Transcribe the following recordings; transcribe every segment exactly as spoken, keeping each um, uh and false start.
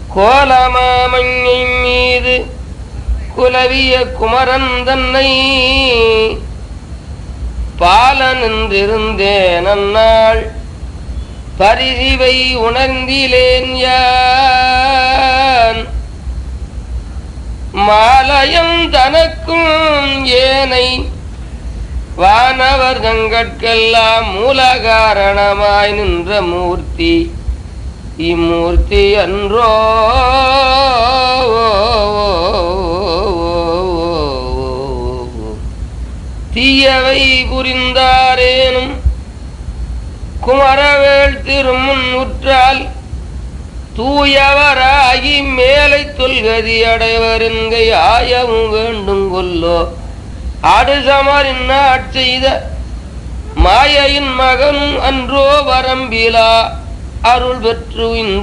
கோலமாமங்கை மீது குலவிய குமரன் தன்னை பாலன் என்றிருந்தேன் அந்நாள் பரிசிவை உணர்ந்திலேன் யான் மாலயம் தனக்கும் ஏனை வானவர் தங்கட்கெல்லாம் மூல காரணமாய் நின்ற மூர்த்தி இம்மூர்த்தி அன்றோ தீயவை புரிந்தாரேனும் குமரவேள் திருமுன் உற்றால் தூயவராகி மேலை தொல்கதி அடைவர் என்கை ஆயவும் வேண்டும் கொல்லோ ஆடு சமரின் ஆட்செய்த மாயையின் மகனும் அன்றோ வரம்பிலா அருள் பெற்று இந்த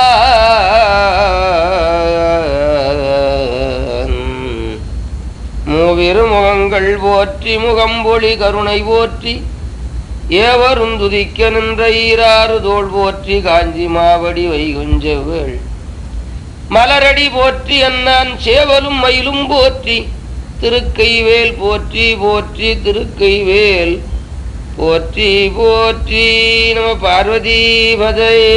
மூவிரு முகங்கள் போற்றி முகம்பொழி கருணை போற்றி ஏவரும் துதிக்க நின்ற ஈராறு தோள் போற்றி காஞ்சி மாவடி வைகுஞ்சவேள் மலரடி போற்றி அண்ணான் சேவலும் மயிலும் போற்றி திருக்கைவேல் போற்றி போற்றி திருக்கைவேல் போற்றி போற்றி நம பார்வதி பதையே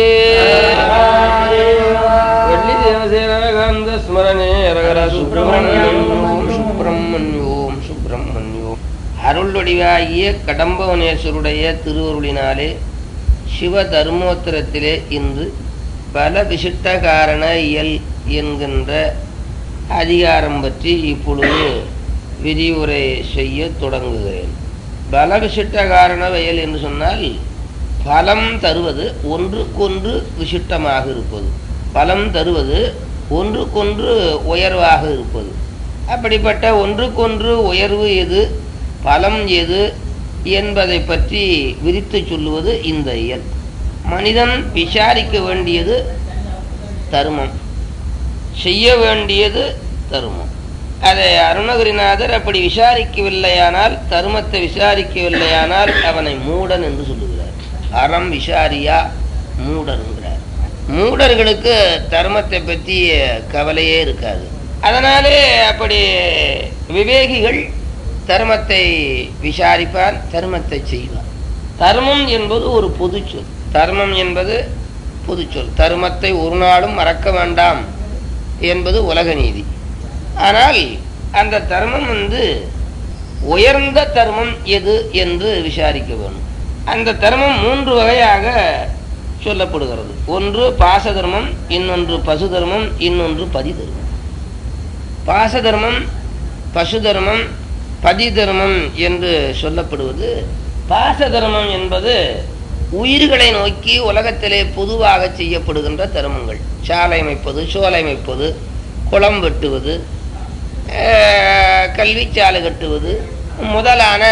வள்ளி தேவசேனகாந்த ஸ்மரணே ரகர சுப்பிரமணியம் சுப்பிரமணியோம் சுப்பிரமணியோம். அருள்வடிவாகிய கடம்பவனேஸ்வருடைய திருவருளினாலே சிவ தர்மோத்தரத்திலே இன்று பல விசிஷ்ட காரண இயல் என்கின்ற அதிகாரம் பற்றி இப்பொழுது விரிவுரை செய்ய தொடங்குகிறேன். பல விசிஷ்ட காரண வயல் என்று சொன்னால் பலம் தருவது ஒன்றுக்கொன்று விசிஷ்டமாக இருப்பது, பலம் தருவது ஒன்றுக்கொன்று உயர்வாக இருப்பது. அப்படிப்பட்ட ஒன்றுக்கொன்று உயர்வு எது, பலம் எது என்பதை பற்றி விரித்து சொல்லுவது இந்த இயல். மனிதன் விசாரிக்க வேண்டியது தர்மம், செய்ய வேண்டியது தர்மம். அதை அருணகிரிநாதர் அப்படி விசாரிக்கவில்லையானால், தர்மத்தை விசாரிக்கவில்லையானால் அவனை மூடன் என்று சொல்லுகிறார். அறம் விசாரியா மூடன்கிறார். மூடர்களுக்கு தர்மத்தை பற்றி கவலையே இருக்காது. அதனாலே அப்படி விவேகிகள் தர்மத்தை விசாரிப்பான், தர்மத்தை செய்வான். தர்மம் என்பது ஒரு பொது சொல். தர்மம் என்பது பொது சொல். தர்மத்தை ஒரு நாளும் மறக்க வேண்டாம் என்பது உலக நீதி. ஆனால் அந்த தர்மம் வந்து உயர்ந்த தர்மம் எது என்று விசாரிக்க வேண்டும். அந்த தர்மம் மூன்று வகையாக சொல்லப்படுகிறது. ஒன்று பாச தர்மம், இன்னொன்று பசு தர்மம், இன்னொன்று பதி தர்மம். பாச தர்மம், பசு தர்மம், பதி தர்மம் என்று சொல்லப்படுவது. பாச தர்மம் என்பது உயிர்களை நோக்கி உலகத்திலே பொதுவாக செய்யப்படுகின்ற தர்மங்கள். சாலை அமைப்பது, சோலை அமைப்பது, குளம் வெட்டுவது, கல்வி சாலை கட்டுவது முதலான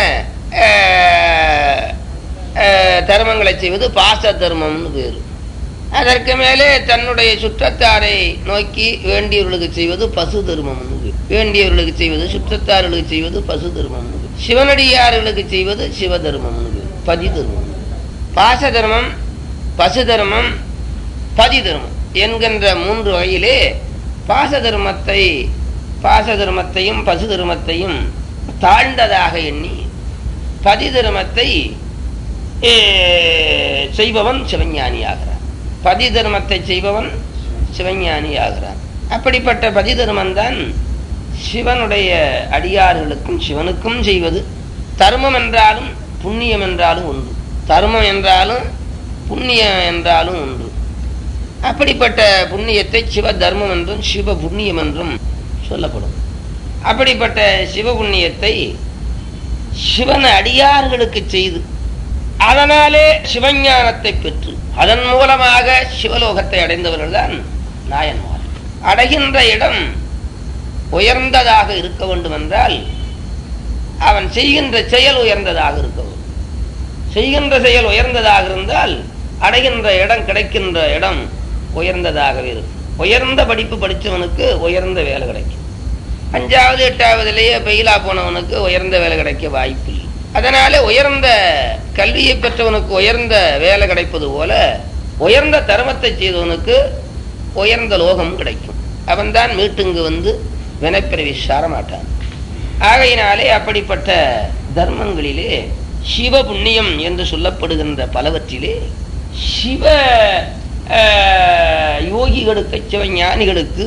தர்மங்களை செய்வது பாச தர்மம்னு பேரு. அதற்கு மேலே தன்னுடைய சுற்றத்தாரை நோக்கி வேண்டியவர்களுக்கு செய்வது பசு தர்மம்னு பேரு. வேண்டியவர்களுக்கு செய்வது, சுற்றத்தார்களுக்கு செய்வது பசு தர்மம்னு பேரு. சிவனடியார்களுக்கு செய்வது சிவ தர்மம்னு பேரு, பதி தர்மம். பாச தர்மம், பசு தர்மம், பதி தர்மம் என்கின்ற மூன்று வகையிலே பாச தர்மத்தை பாச தர்மத்தையும் பசு தர்மத்தையும் தாழ்ந்ததாக எண்ணி பதி தர்மத்தை செய்பவன் சிவஞானி ஆகிறான். பதி தர்மத்தை செய்பவன் சிவஞானி ஆகிறான். அப்படிப்பட்ட பதி தர்மம்தான் சிவனுடைய அடியார்களுக்கும் சிவனுக்கும் செய்வது. தர்மம் என்றாலும் புண்ணியம் என்றாலும் உண்டு. தர்மம் என்றாலும் புண்ணியம் என்றாலும் உண்டு. அப்படிப்பட்ட புண்ணியத்தை சிவ தர்மம் என்றும் சிவ புண்ணியம் என்றும் சொல்லப்படும். அப்படிப்பட்ட சிவ புண்ணியத்தை சிவன் அடியார்களுக்கு செய்து அதனாலே சிவஞானத்தை பெற்று அதன் மூலமாக சிவலோகத்தை அடைந்தவர்கள் தான் நாயன்மார். அடைகின்ற இடம் உயர்ந்ததாக இருக்க வேண்டும் என்றால் அவன் செய்கின்ற செயல் உயர்ந்ததாக இருக்க வேண்டும். செய்கின்ற செயல் உயர்ந்ததாக இருந்தால் அடைகின்ற இடம், கிடைக்கின்ற இடம் உயர்ந்ததாகவே இருக்கும். உயர்ந்த படிப்பு படித்தவனுக்கு உயர்ந்த வேலை கிடைக்கும். அஞ்சாவது எட்டாவதுலேயே பெயிலா போனவனுக்கு உயர்ந்த வேலை கிடைக்க வாய்ப்பு இல்லை. அதனால உயர்ந்த கல்வியை பெற்றவனுக்கு உயர்ந்த வேலை கிடைப்பது போல உயர்ந்த தர்மத்தை செய்தவனுக்கு உயர்ந்த லோகம் கிடைக்கும். அவன்தான் மீட்டுங்கு வந்து வினைப்பிறவி சார மாட்டான். ஆகையினாலே அப்படிப்பட்ட தர்மங்களிலே சிவ புண்ணியம் என்று சொல்லப்படுகின்ற பலவற்றிலே சிவ யோகிகளுக்கு சிவ ஞானிகளுக்கு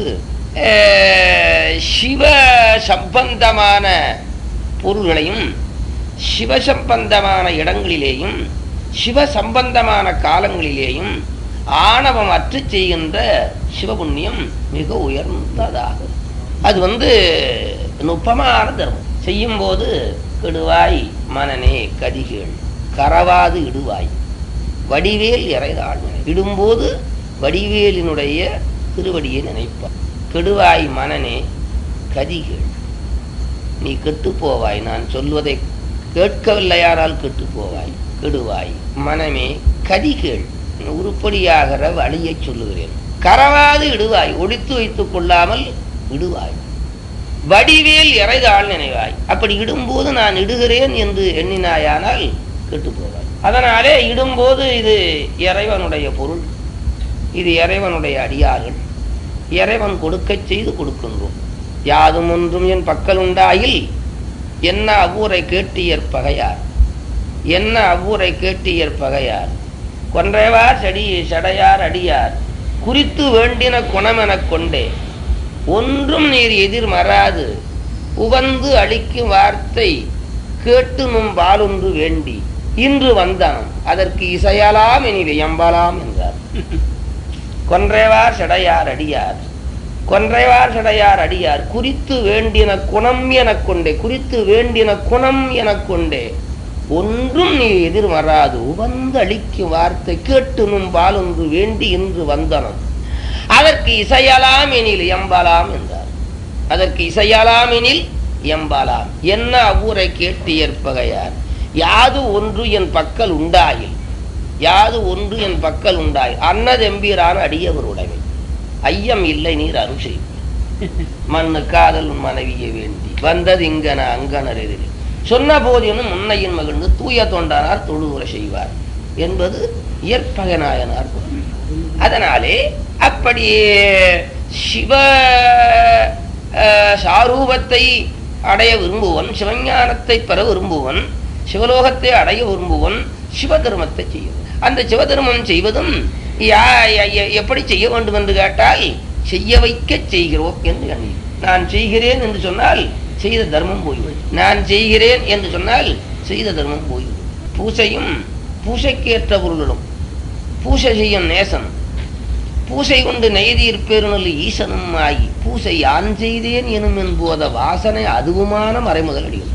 சிவ சம்பந்தமான பொருள்களையும் சிவசம்பந்தமான இடங்களிலேயும் சிவ சம்பந்தமான காலங்களிலேயும் ஆணவம் அற்று செய்கின்ற சிவபுண்ணியம் மிக உயர்ந்ததாக. அது வந்து நுட்பமான தர்மம். செய்யும் போது கெடுவாய் மனனே கதிகேள் கரவாது இடுவாய் வடிவேல் இறைதாள். இடும்போது வடிவேலினுடைய திருவடியை நினைப்பாய். கெடுவாய் மனனே கதிகேள், நீ கெட்டு போவாய். நான் சொல்வதை கேட்கவில்லையானால் கெட்டு போவாய். கெடுவாய் மனமே கதிகேள், உருப்படியாகிற வழியை சொல்லுகிறேன். கரவாது இடுவாய், ஒழித்து வைத்துக் கொள்ளாமல் இடுவாய். வடிவேல் இறைதாள் நினைவாய். அப்படி இடும்போது நான் இடுகிறேன் என்று எண்ணினாயானால் கெட்டு போவாய். அதனாலே இடும்போது இது இறைவனுடைய பொருள், இது இறைவனுடைய அடியார்கள், இறைவன் கொடுக்க செய்து கொடுக்கின்றோம். யாதும் ஒன்றும் என் பக்கல் உண்டாயில் என்ன அவ்வூரை கேட்டியற் பகையார், என்ன அவ்வூரை கேட்டியற் பகையார், கொன்றைவார் செடி சடையார் அடியார் குறித்து வேண்டின குணமெனக் கொண்டே ஒன்றும் நீர் எதிர் மறாது உவந்து அளிக்கும் வார்த்தை கேட்டு நும் பாலொன்று வேண்டி இன்று வந்தான் அதற்கு இசையலாம் இனி வியம்பலாம் என்றார். கொன்றைவார் செடையார் அடியார், கொன்றைவார் செடையார் அடியார் குறித்து வேண்டின குணம் எனக் கொண்டே, குறித்து வேண்டின குணம் எனக் கொண்டே ஒன்றும் நீ எதிர் வராது உவந்து அளிக்கும் வார்த்தை கேட்டு நும் பாலொன்று வேண்டி இன்று வந்தனம் அதற்கு இசையலாம் எனில் எம்பலாம் என்றார். அதற்கு இசையலாம் எனில் எம்பலாம். என்ன அவ்வூரை கேட்டு ஏற்பகையார், யாது ஒன்று என் பக்கல் உண்டாயில், யாது ஒன்று என் பக்கல் உண்டாயில் அன்னதெம்பீரான அடியவர் உடைமை ஐயம் இல்லை நீர் அருள் செய்வீர். மண்ணு காதல் மனைவியை வேண்டி வந்தது இங்கன அங்கனர் எதிரில் சொன்ன போதினும் முன்னையின் மகிழ்ந்து தூய தொண்டானார் தொழுவுரை செய்வார் என்பது இயற்பகநாயனார். அதனாலே அப்படியே சிவ சாரூபத்தை அடைய விரும்புவன், சிவஞானத்தை பெற விரும்புவன், சிவலோகத்தை அடைய விரும்புவன் சிவதர்மத்தை செய்யும். அந்த சிவதர்மம் செய்வதும் எப்படி செய்ய வேண்டும் என்று கேட்டால் செய்ய வைக்க செய்கிறோம் என்று எண்ணி. நான் செய்கிறேன் என்று சொன்னால் செய்த தர்மம் போய்விடும். நான் செய்கிறேன் என்று சொன்னால் செய்த தர்மம் போய்விடும். பூசையும் பூசைக்கேற்ற பொருளும் பூசை செய்யும் நேசன் பூசை கொண்டு நெய்தீர் பெருநல் ஈசனும் ஆகி பூசை யான் செய்தேன் எனும் என்போத வாசனை அதுவுமான மறைமுதல் அடிகள்.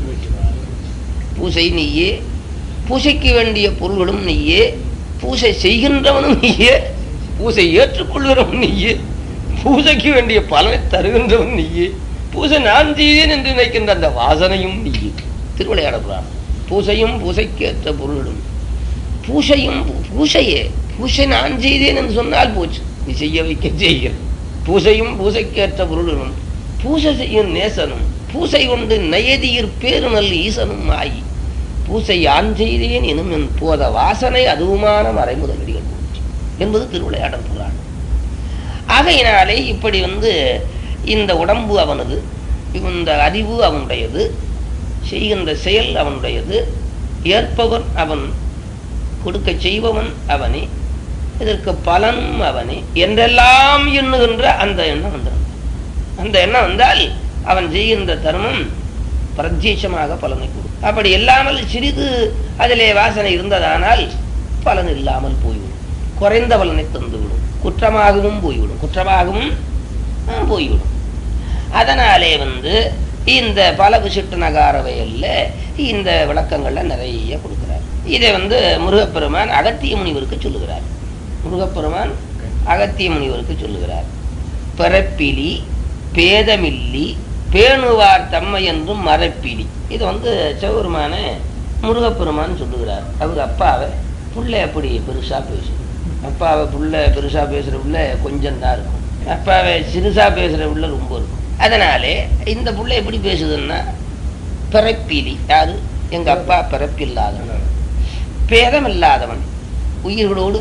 பூசை நீயே, பூசைக்கு வேண்டிய பொருள்களும் நீயே, பூசை செய்கின்றவனும் நீயே, பூசை ஏற்றுக்கொள்கிறவன் நீயே, பூசைக்கு வேண்டிய பலனை தருகின்றவன் நீயே, பூசை நான் செய்தேன் என்று நினைக்கின்ற அந்த வாசனையும் நீயே. திருவிளையாட புராணம். பூசையும் பூசைக்கேற்ற பொருளிடும் பூசையும் பூசையே பூசை நான் செய்தேன் என்று சொன்னால் போச்சு, நீ செய்ய வைக்க செய்கிற. பூசையும் பூசைக்கேற்ற பொருளிடும் பூசை செய்யும் நேசனும் பூசை கொண்டு நயதியிற் பேருநல் ஈசனும் ஆகி பூசை யான் செய்தேன் எனும் என் போத வாசனை அதுவுமான மறைமுதலடிகள் போச்சு என்பது திருவிளையாடல் புராணம். ஆகையினாலே இப்படி வந்து இந்த உடம்பு அவனது, இந்த அறிவு அவனுடையது, செய்கின்ற செயல் அவனுடையது, ஏற்பவன் அவன், கொடுக்க செய்பவன் அவனே, இதற்கு பலனும் அவனே என்றெல்லாம் எண்ணுகின்ற அந்த எண்ணம் வந்துடும். அந்த எண்ணம் வந்தால் அவன் செய்கின்ற தர்மம் பிரத்யட்சமாக பலனை கொடுக்கும். அப்படி இல்லாமல் சிறிது அதிலே வாசனை இருந்ததானால் பலன் இல்லாமல் போய்விடும், குறைந்த பலனை தந்துவிடும், குற்றமாகவும் போய்விடும், குற்றமாகவும் போய்விடும். அதனாலே வந்து இந்த பல விசிட்டு நகார வயல்ல இந்த விளக்கங்கள்ல நிறைய கொடுக்கிறார். இதை வந்து முருகப்பெருமான் அகத்திய முனிவருக்கு சொல்லுகிறார். முருகப்பெருமான் அகத்திய முனிவருக்கு சொல்லுகிறார். பிறப்பிலி பேதமில்லி பேணுவார் தம்மை என்றும் மரப்பிலி. இது வந்து சிவபெருமான முருகப்பெருமான் சொல்லுகிறார். அவர் அப்பாவை புள்ள எப்படி பெருசா பேசும், அப்பாவை புள்ள பெருசா பேசுற புள்ள கொஞ்சம் தான் இருக்கும், அப்பாவை சிறுசா பேசுற புள்ள ரொம்ப இருக்கும். அதனாலே இந்த புள்ள எப்படி பேசுதுன்னா பிறப்பிலி, யாரு எங்க அப்பா பிறப்பில்லாதவன், பேதம் இல்லாதவன், உயிர்களோடு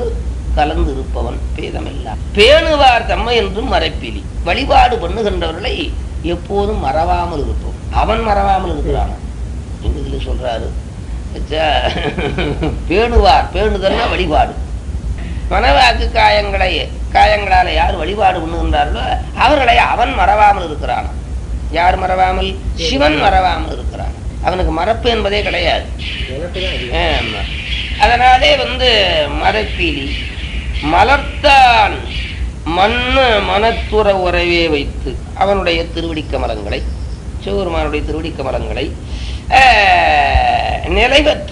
கலந்து இருப்பவன் பேதமில்லான். பேணுவார் தம்மை என்றும் மறைப்பிலி. வழிபாடு பண்ணுகின்றவர்களை எப்போதும் மறவாமல் இருப்போம். அவன் மறவாமல் இருக்கிறான். இதுல சொல்றாரு பேணுவார். பேணுதல்னா வழிபாடு. மனவாக்கு காயங்களை காயங்களால யார் வழிபாடு பண்ணுகின்றார்களோ அவர்களை அவன் மறவாமல் இருக்கிறான். யார் மறவாமல்? சிவன் மறவாமல் இருக்கிறான். அவனுக்கு மறப்பு என்பதே கிடையாது. அதனாலே வந்து மறப்பிலி மலர்த்தான் மண்ணு மனத்துற உறவே வைத்து அவனுடைய திருவடி கமலங்களை, சிவபெருமானுடைய திருவடி கமலங்களை நிலை பெற்ற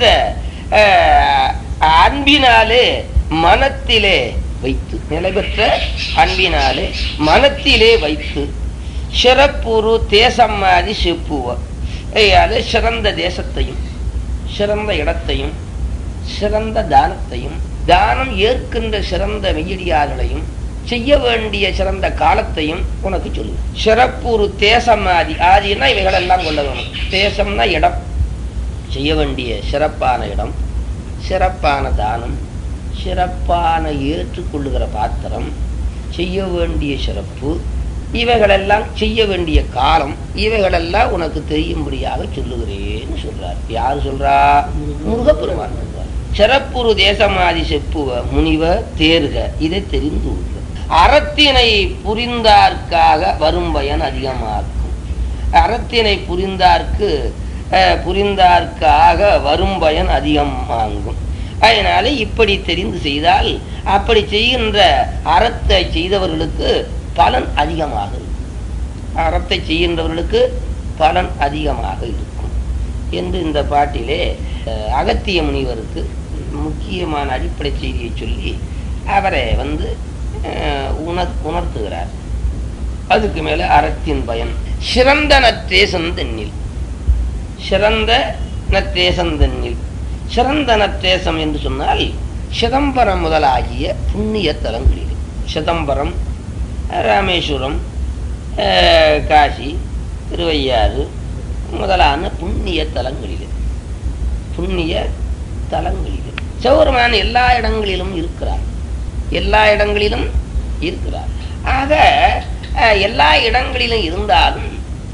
அன்பினாலே மனத்திலே வைத்து, நிலை பெற்ற அன்பினாலே மனத்திலே வைத்து சிறப்புரு தேசம்மாதி செப்புவ. அது சிறந்த தேசத்தையும் சிறந்த இடத்தையும் சிறந்த தானத்தையும் தானம் ஏற்கின்ற சிறந்த மெய்யடியார்களையும் செய்ய வேண்டிய சிறந்த காலத்தையும் உனக்கு சொல்லு. சிறப்புரு தேசம் ஆதி. ஆதினா இவைகளெல்லாம் கொள்ள வேணும். தேசம்னா இடம், செய்ய வேண்டிய சிறப்பான இடம், சிறப்பான தானம், சிறப்பான ஏற்றுக்கொள்ளுகிற பாத்திரம், செய்ய வேண்டிய சிறப்பு, இவைகளெல்லாம் செய்ய வேண்டிய காலம், இவைகளெல்லாம் உனக்கு தெரியும்படியாக சொல்லுகிறேன்னு சொல்றார். யாரு சொல்றா? முருகப்பெருமான் சொல்றார். சிறப்புரு தேசமாதி செப்புவ முனிவ தேர்க, இதை தெரிந்து கொள்க. அறத்தினை புரிந்தார்க்காக வரும் பயன் அதிகமாக்கும். அறத்தினை புரிந்தார்க்கு புரிந்தார்க்காக வரும் பயன் அதிகமாகும். அதனால இப்படி தெரிந்து செய்தால் அப்படி செய்கின்ற அறத்தை செய்தவர்களுக்கு பலன் அதிகமாக இருக்கும். அறத்தை செய்கின்றவர்களுக்கு பலன் அதிகமாக இருக்கும் என்று இந்த பாட்டிலே அகத்திய முனிவருக்கு முக்கியமான அடிப்படை செய்தியை சொல்லி அவரை வந்து உணர் உணர்த்துகிறார். அதுக்கு மேல அறத்தின் பயன். சிறந்த நற்றேசந்தென்னில், சிறந்த நற்றேசந்தென்னில். சிறந்த நற்றேசம் என்று சொன்னால் சிதம்பரம் முதலாகிய புண்ணிய தலங்களில், சிதம்பரம், ராமேஸ்வரம், காசி, திருவையாறு முதலான புண்ணிய தலங்களில், புண்ணிய தலங்களில் சிவபெருமான் எல்லா இடங்களிலும் இருக்கிறார். எல்லா இடங்களிலும் இருக்கிறார். ஆக எல்லா இடங்களிலும் இருந்தாலும்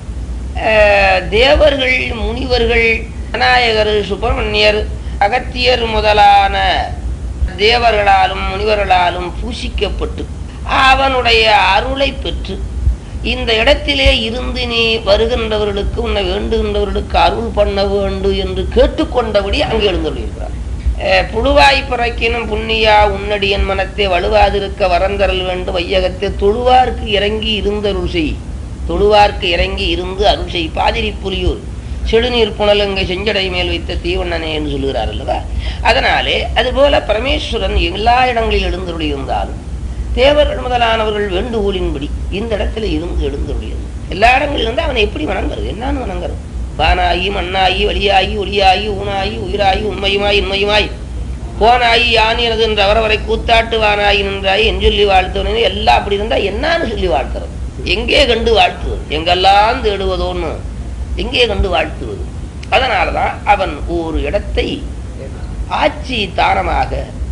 தேவர்கள், முனிவர்கள், விநாயகர், சுப்பிரமணியர், அகத்தியர் முதலான தேவர்களாலும் முனிவர்களாலும் பூசிக்கப்பட்டு அவனுடைய அருளை பெற்று இந்த இடத்திலே இருந்து நீ வருகின்றவர்களுக்கு, உன்னை வேண்டுகின்றவர்களுக்கு அருள் பண்ண வேண்டும் என்று கேட்டுக்கொண்டபடி அங்கே எழுந்துள்ளார். புழுவாய் பிறக்கினும் புண்ணியா உன்னடியன் மனத்தை வலுவாதிருக்க வரந்தரல் வேண்டும் வையகத்தை தொழுவார்க்கு இறங்கி இருந்து அருள் செய். தொழுவார்க்கு இறங்கி இருந்து அருள் செய். பாதிரி புலியூர் செடுநீர் புனலங்கை செஞ்சடை மேல் வைத்த தீவண்ணனே என்று சொல்லுகிறார் அல்லவா. அதனாலே அதுபோல பரமேஸ்வரன் எல்லா இடங்களில் எழுந்தருளி இருந்தாலும் தேவர்கள் முதலானவர்கள் வேண்டுகோளின்படி இந்த இடத்துல இருந்து எழுந்தருளியது. எல்லா இடங்களில் இருந்து அவனை எப்படி வணங்குறது? என்னன்னு வணங்குறது? வானாயி மண்ணாயி வழியாயி ஒளியாயி ஊனாயி உயிராயி உண்மையுமாய் இன்மையுமாய் போனாயி யானியனது என்ற அவரவரை கூத்தாட்டு வானாயி நின்றாயி என் சொல்லி வாழ்த்தவனே எல்லாம் அப்படி இருந்தா என்னான்னு சொல்லி வாழ்த்துறது? எங்கே கண்டு வாழ்த்துவது? எங்கெல்லாம் தேடுவதோன்னு எங்கே கண்டு வாழ்த்துவது? அதனாலதான் அவன் ஒரு இடத்தை ஆட்சி தானமாக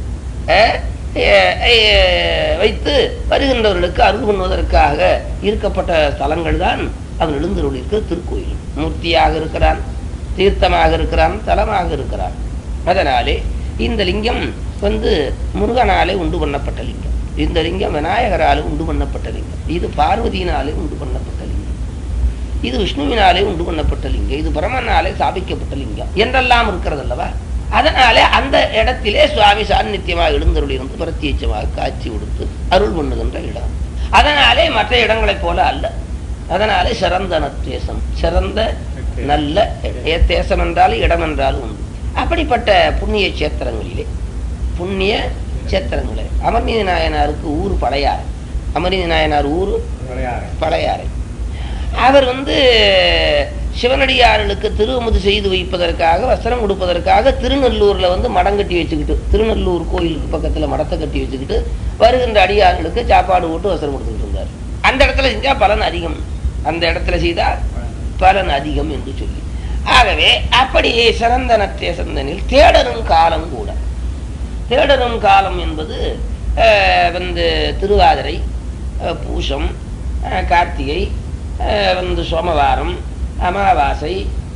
வைத்து வருகின்றவர்களுக்கு அருள் பண்ணுவதற்காக இருக்கப்பட்ட ஸ்தலங்கள் தான் அவன் எழுந்தருளிருக்கிற திருக்கோயில். மூர்த்தியாக இருக்கிறான், தீர்த்தமாக இருக்கிறான், தலமாக இருக்கிறான். அதனாலே இந்த லிங்கம் வந்து முருகனாலே உண்டு பண்ணப்பட்ட லிங்கம், இந்த லிங்கம் விநாயகராலே உண்டு பண்ணப்பட்ட லிங்கம், இது பார்வதியினாலே உண்டு பண்ணப்பட்ட லிங்கம், இது விஷ்ணுவினாலே உண்டு பண்ணப்பட்ட லிங்கம், இது பிரம்மனாலே ஸ்தாபிக்கப்பட்ட லிங்கம் என்றெல்லாம் இருக்கிறது அல்லவா. அதனாலே அந்த இடத்திலே சுவாமி சாநித்தியமாக எழுந்தருள் இருந்து பிரத்யட்சமாக காட்சி கொடுத்து அருள் பண்ணுகின்ற இடம். அதனாலே மற்ற இடங்களைப் போல அல்ல. அதனாலே சிறந்த நற்றேசம், சிறந்த நல்ல தேசம் என்றாலும் இடம் என்றாலும் உண்டு. அப்படிப்பட்ட புண்ணிய சேத்திரங்களிலே, புண்ணிய சேத்திரங்களே அமர்நீதி நாயனாருக்கு ஊர் பழையாறை. அமர்நீதி நாயனார் ஊர் பழையாறை. அவர் வந்து சிவனடியார்களுக்கு திருவமுது செய்து வைப்பதற்காக, வஸ்திரம் கொடுப்பதற்காக திருநெல்லூர்ல வந்து மடம் கட்டி வச்சுக்கிட்டு, திருநெல்லூர் கோயிலுக்கு பக்கத்துல மடத்தை கட்டி வச்சுக்கிட்டு வருகின்ற அடியார்களுக்கு சாப்பாடு போட்டு வஸ்திரம் கொடுத்துக்கிட்டு இருந்தார். அந்த இடத்துல செஞ்சா பலன் அதிகம், அந்த இடத்துல செய்தா பலன் அதிகம் என்று சொல்லி, ஆகவே அப்படியே சிறந்த நற்றேசந்தனில் தேடரும் காலம் கூட. தேடரும் காலம் என்பது வந்து திருவாதிரை, பூசம், கார்த்திகை, வந்து சோமவாரம், அமாவாசை,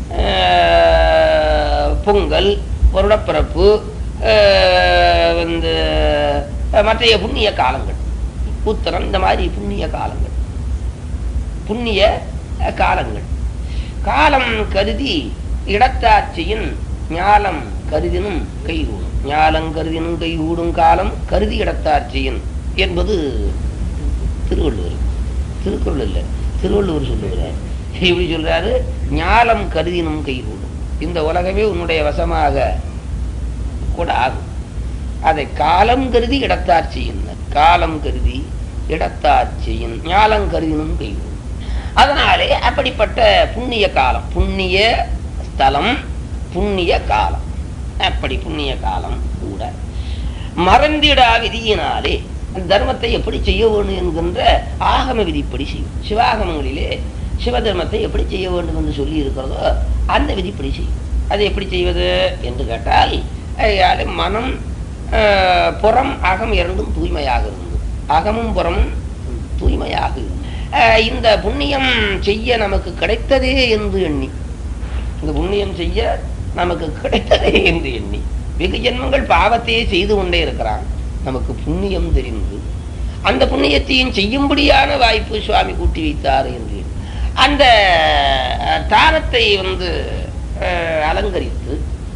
பொங்கல், வருடப்பிறப்பு, வந்து மற்றைய புண்ணிய காலங்கள், உத்தரம், இந்த மாதிரி புண்ணிய காலங்கள் புண்ணிய காலங்கள் காலம் கருதி இடத்தாட்சியின் ஞாலம் கருதினும் கைகூடும். ஞாலம் கருதினும் கைகூடும் காலம் கருதி இடத்தாட்சியின் என்பது திருவள்ளுவர். திருக்குறள் இல்லை, திருவள்ளுவர் சொல்லுகிறார். இப்படி சொல்றாரு, ஞாலம் கருதினும் கைகூடும். இந்த உலகமே உன்னுடைய வசமாக கூட ஆகும். அதை காலம் கருதி இடத்தாட்சியின், காலம் கருதி இடத்தாட்சியின் ஞாலம் கருதினும் கைகூடும். அதனாலே அப்படிப்பட்ட புண்ணிய காலம், புண்ணிய ஸ்தலம், புண்ணிய காலம், அப்படி புண்ணிய காலம் கூட மறந்திடா விதியினாலே தர்மத்தை எப்படி செய்ய வேண்டும் என்கின்ற ஆகம விதிப்படி செய்யும். சிவாகமங்களிலே சிவதர்மத்தை எப்படி செய்ய வேண்டும் என்று சொல்லி இருக்கிறதோ அந்த விதிப்படி செய்யும். அதை எப்படி செய்வது என்று கேட்டால், மனம் புறம் அகம் இரண்டும் தூய்மையாக இருந்தது. அகமும் புறமும் தூய்மையாக இருந்தது. இந்த புண்ணியம் செய்ய நமக்கு கிடைத்ததே என்று எண்ணி, இந்த புண்ணியம் செய்ய நமக்கு கிடைத்ததே என்று எண்ணி வெகு ஜென்மங்கள் பாவத்தையே செய்து கொண்டே இருக்கிறான். நமக்கு புண்ணியம் தெரிந்து அந்த புண்ணியத்தையும் செய்யும்படியான வாய்ப்பு சுவாமி கூட்டி வைத்தார் என்று அந்த தானத்தை வந்து அலங்கரித்து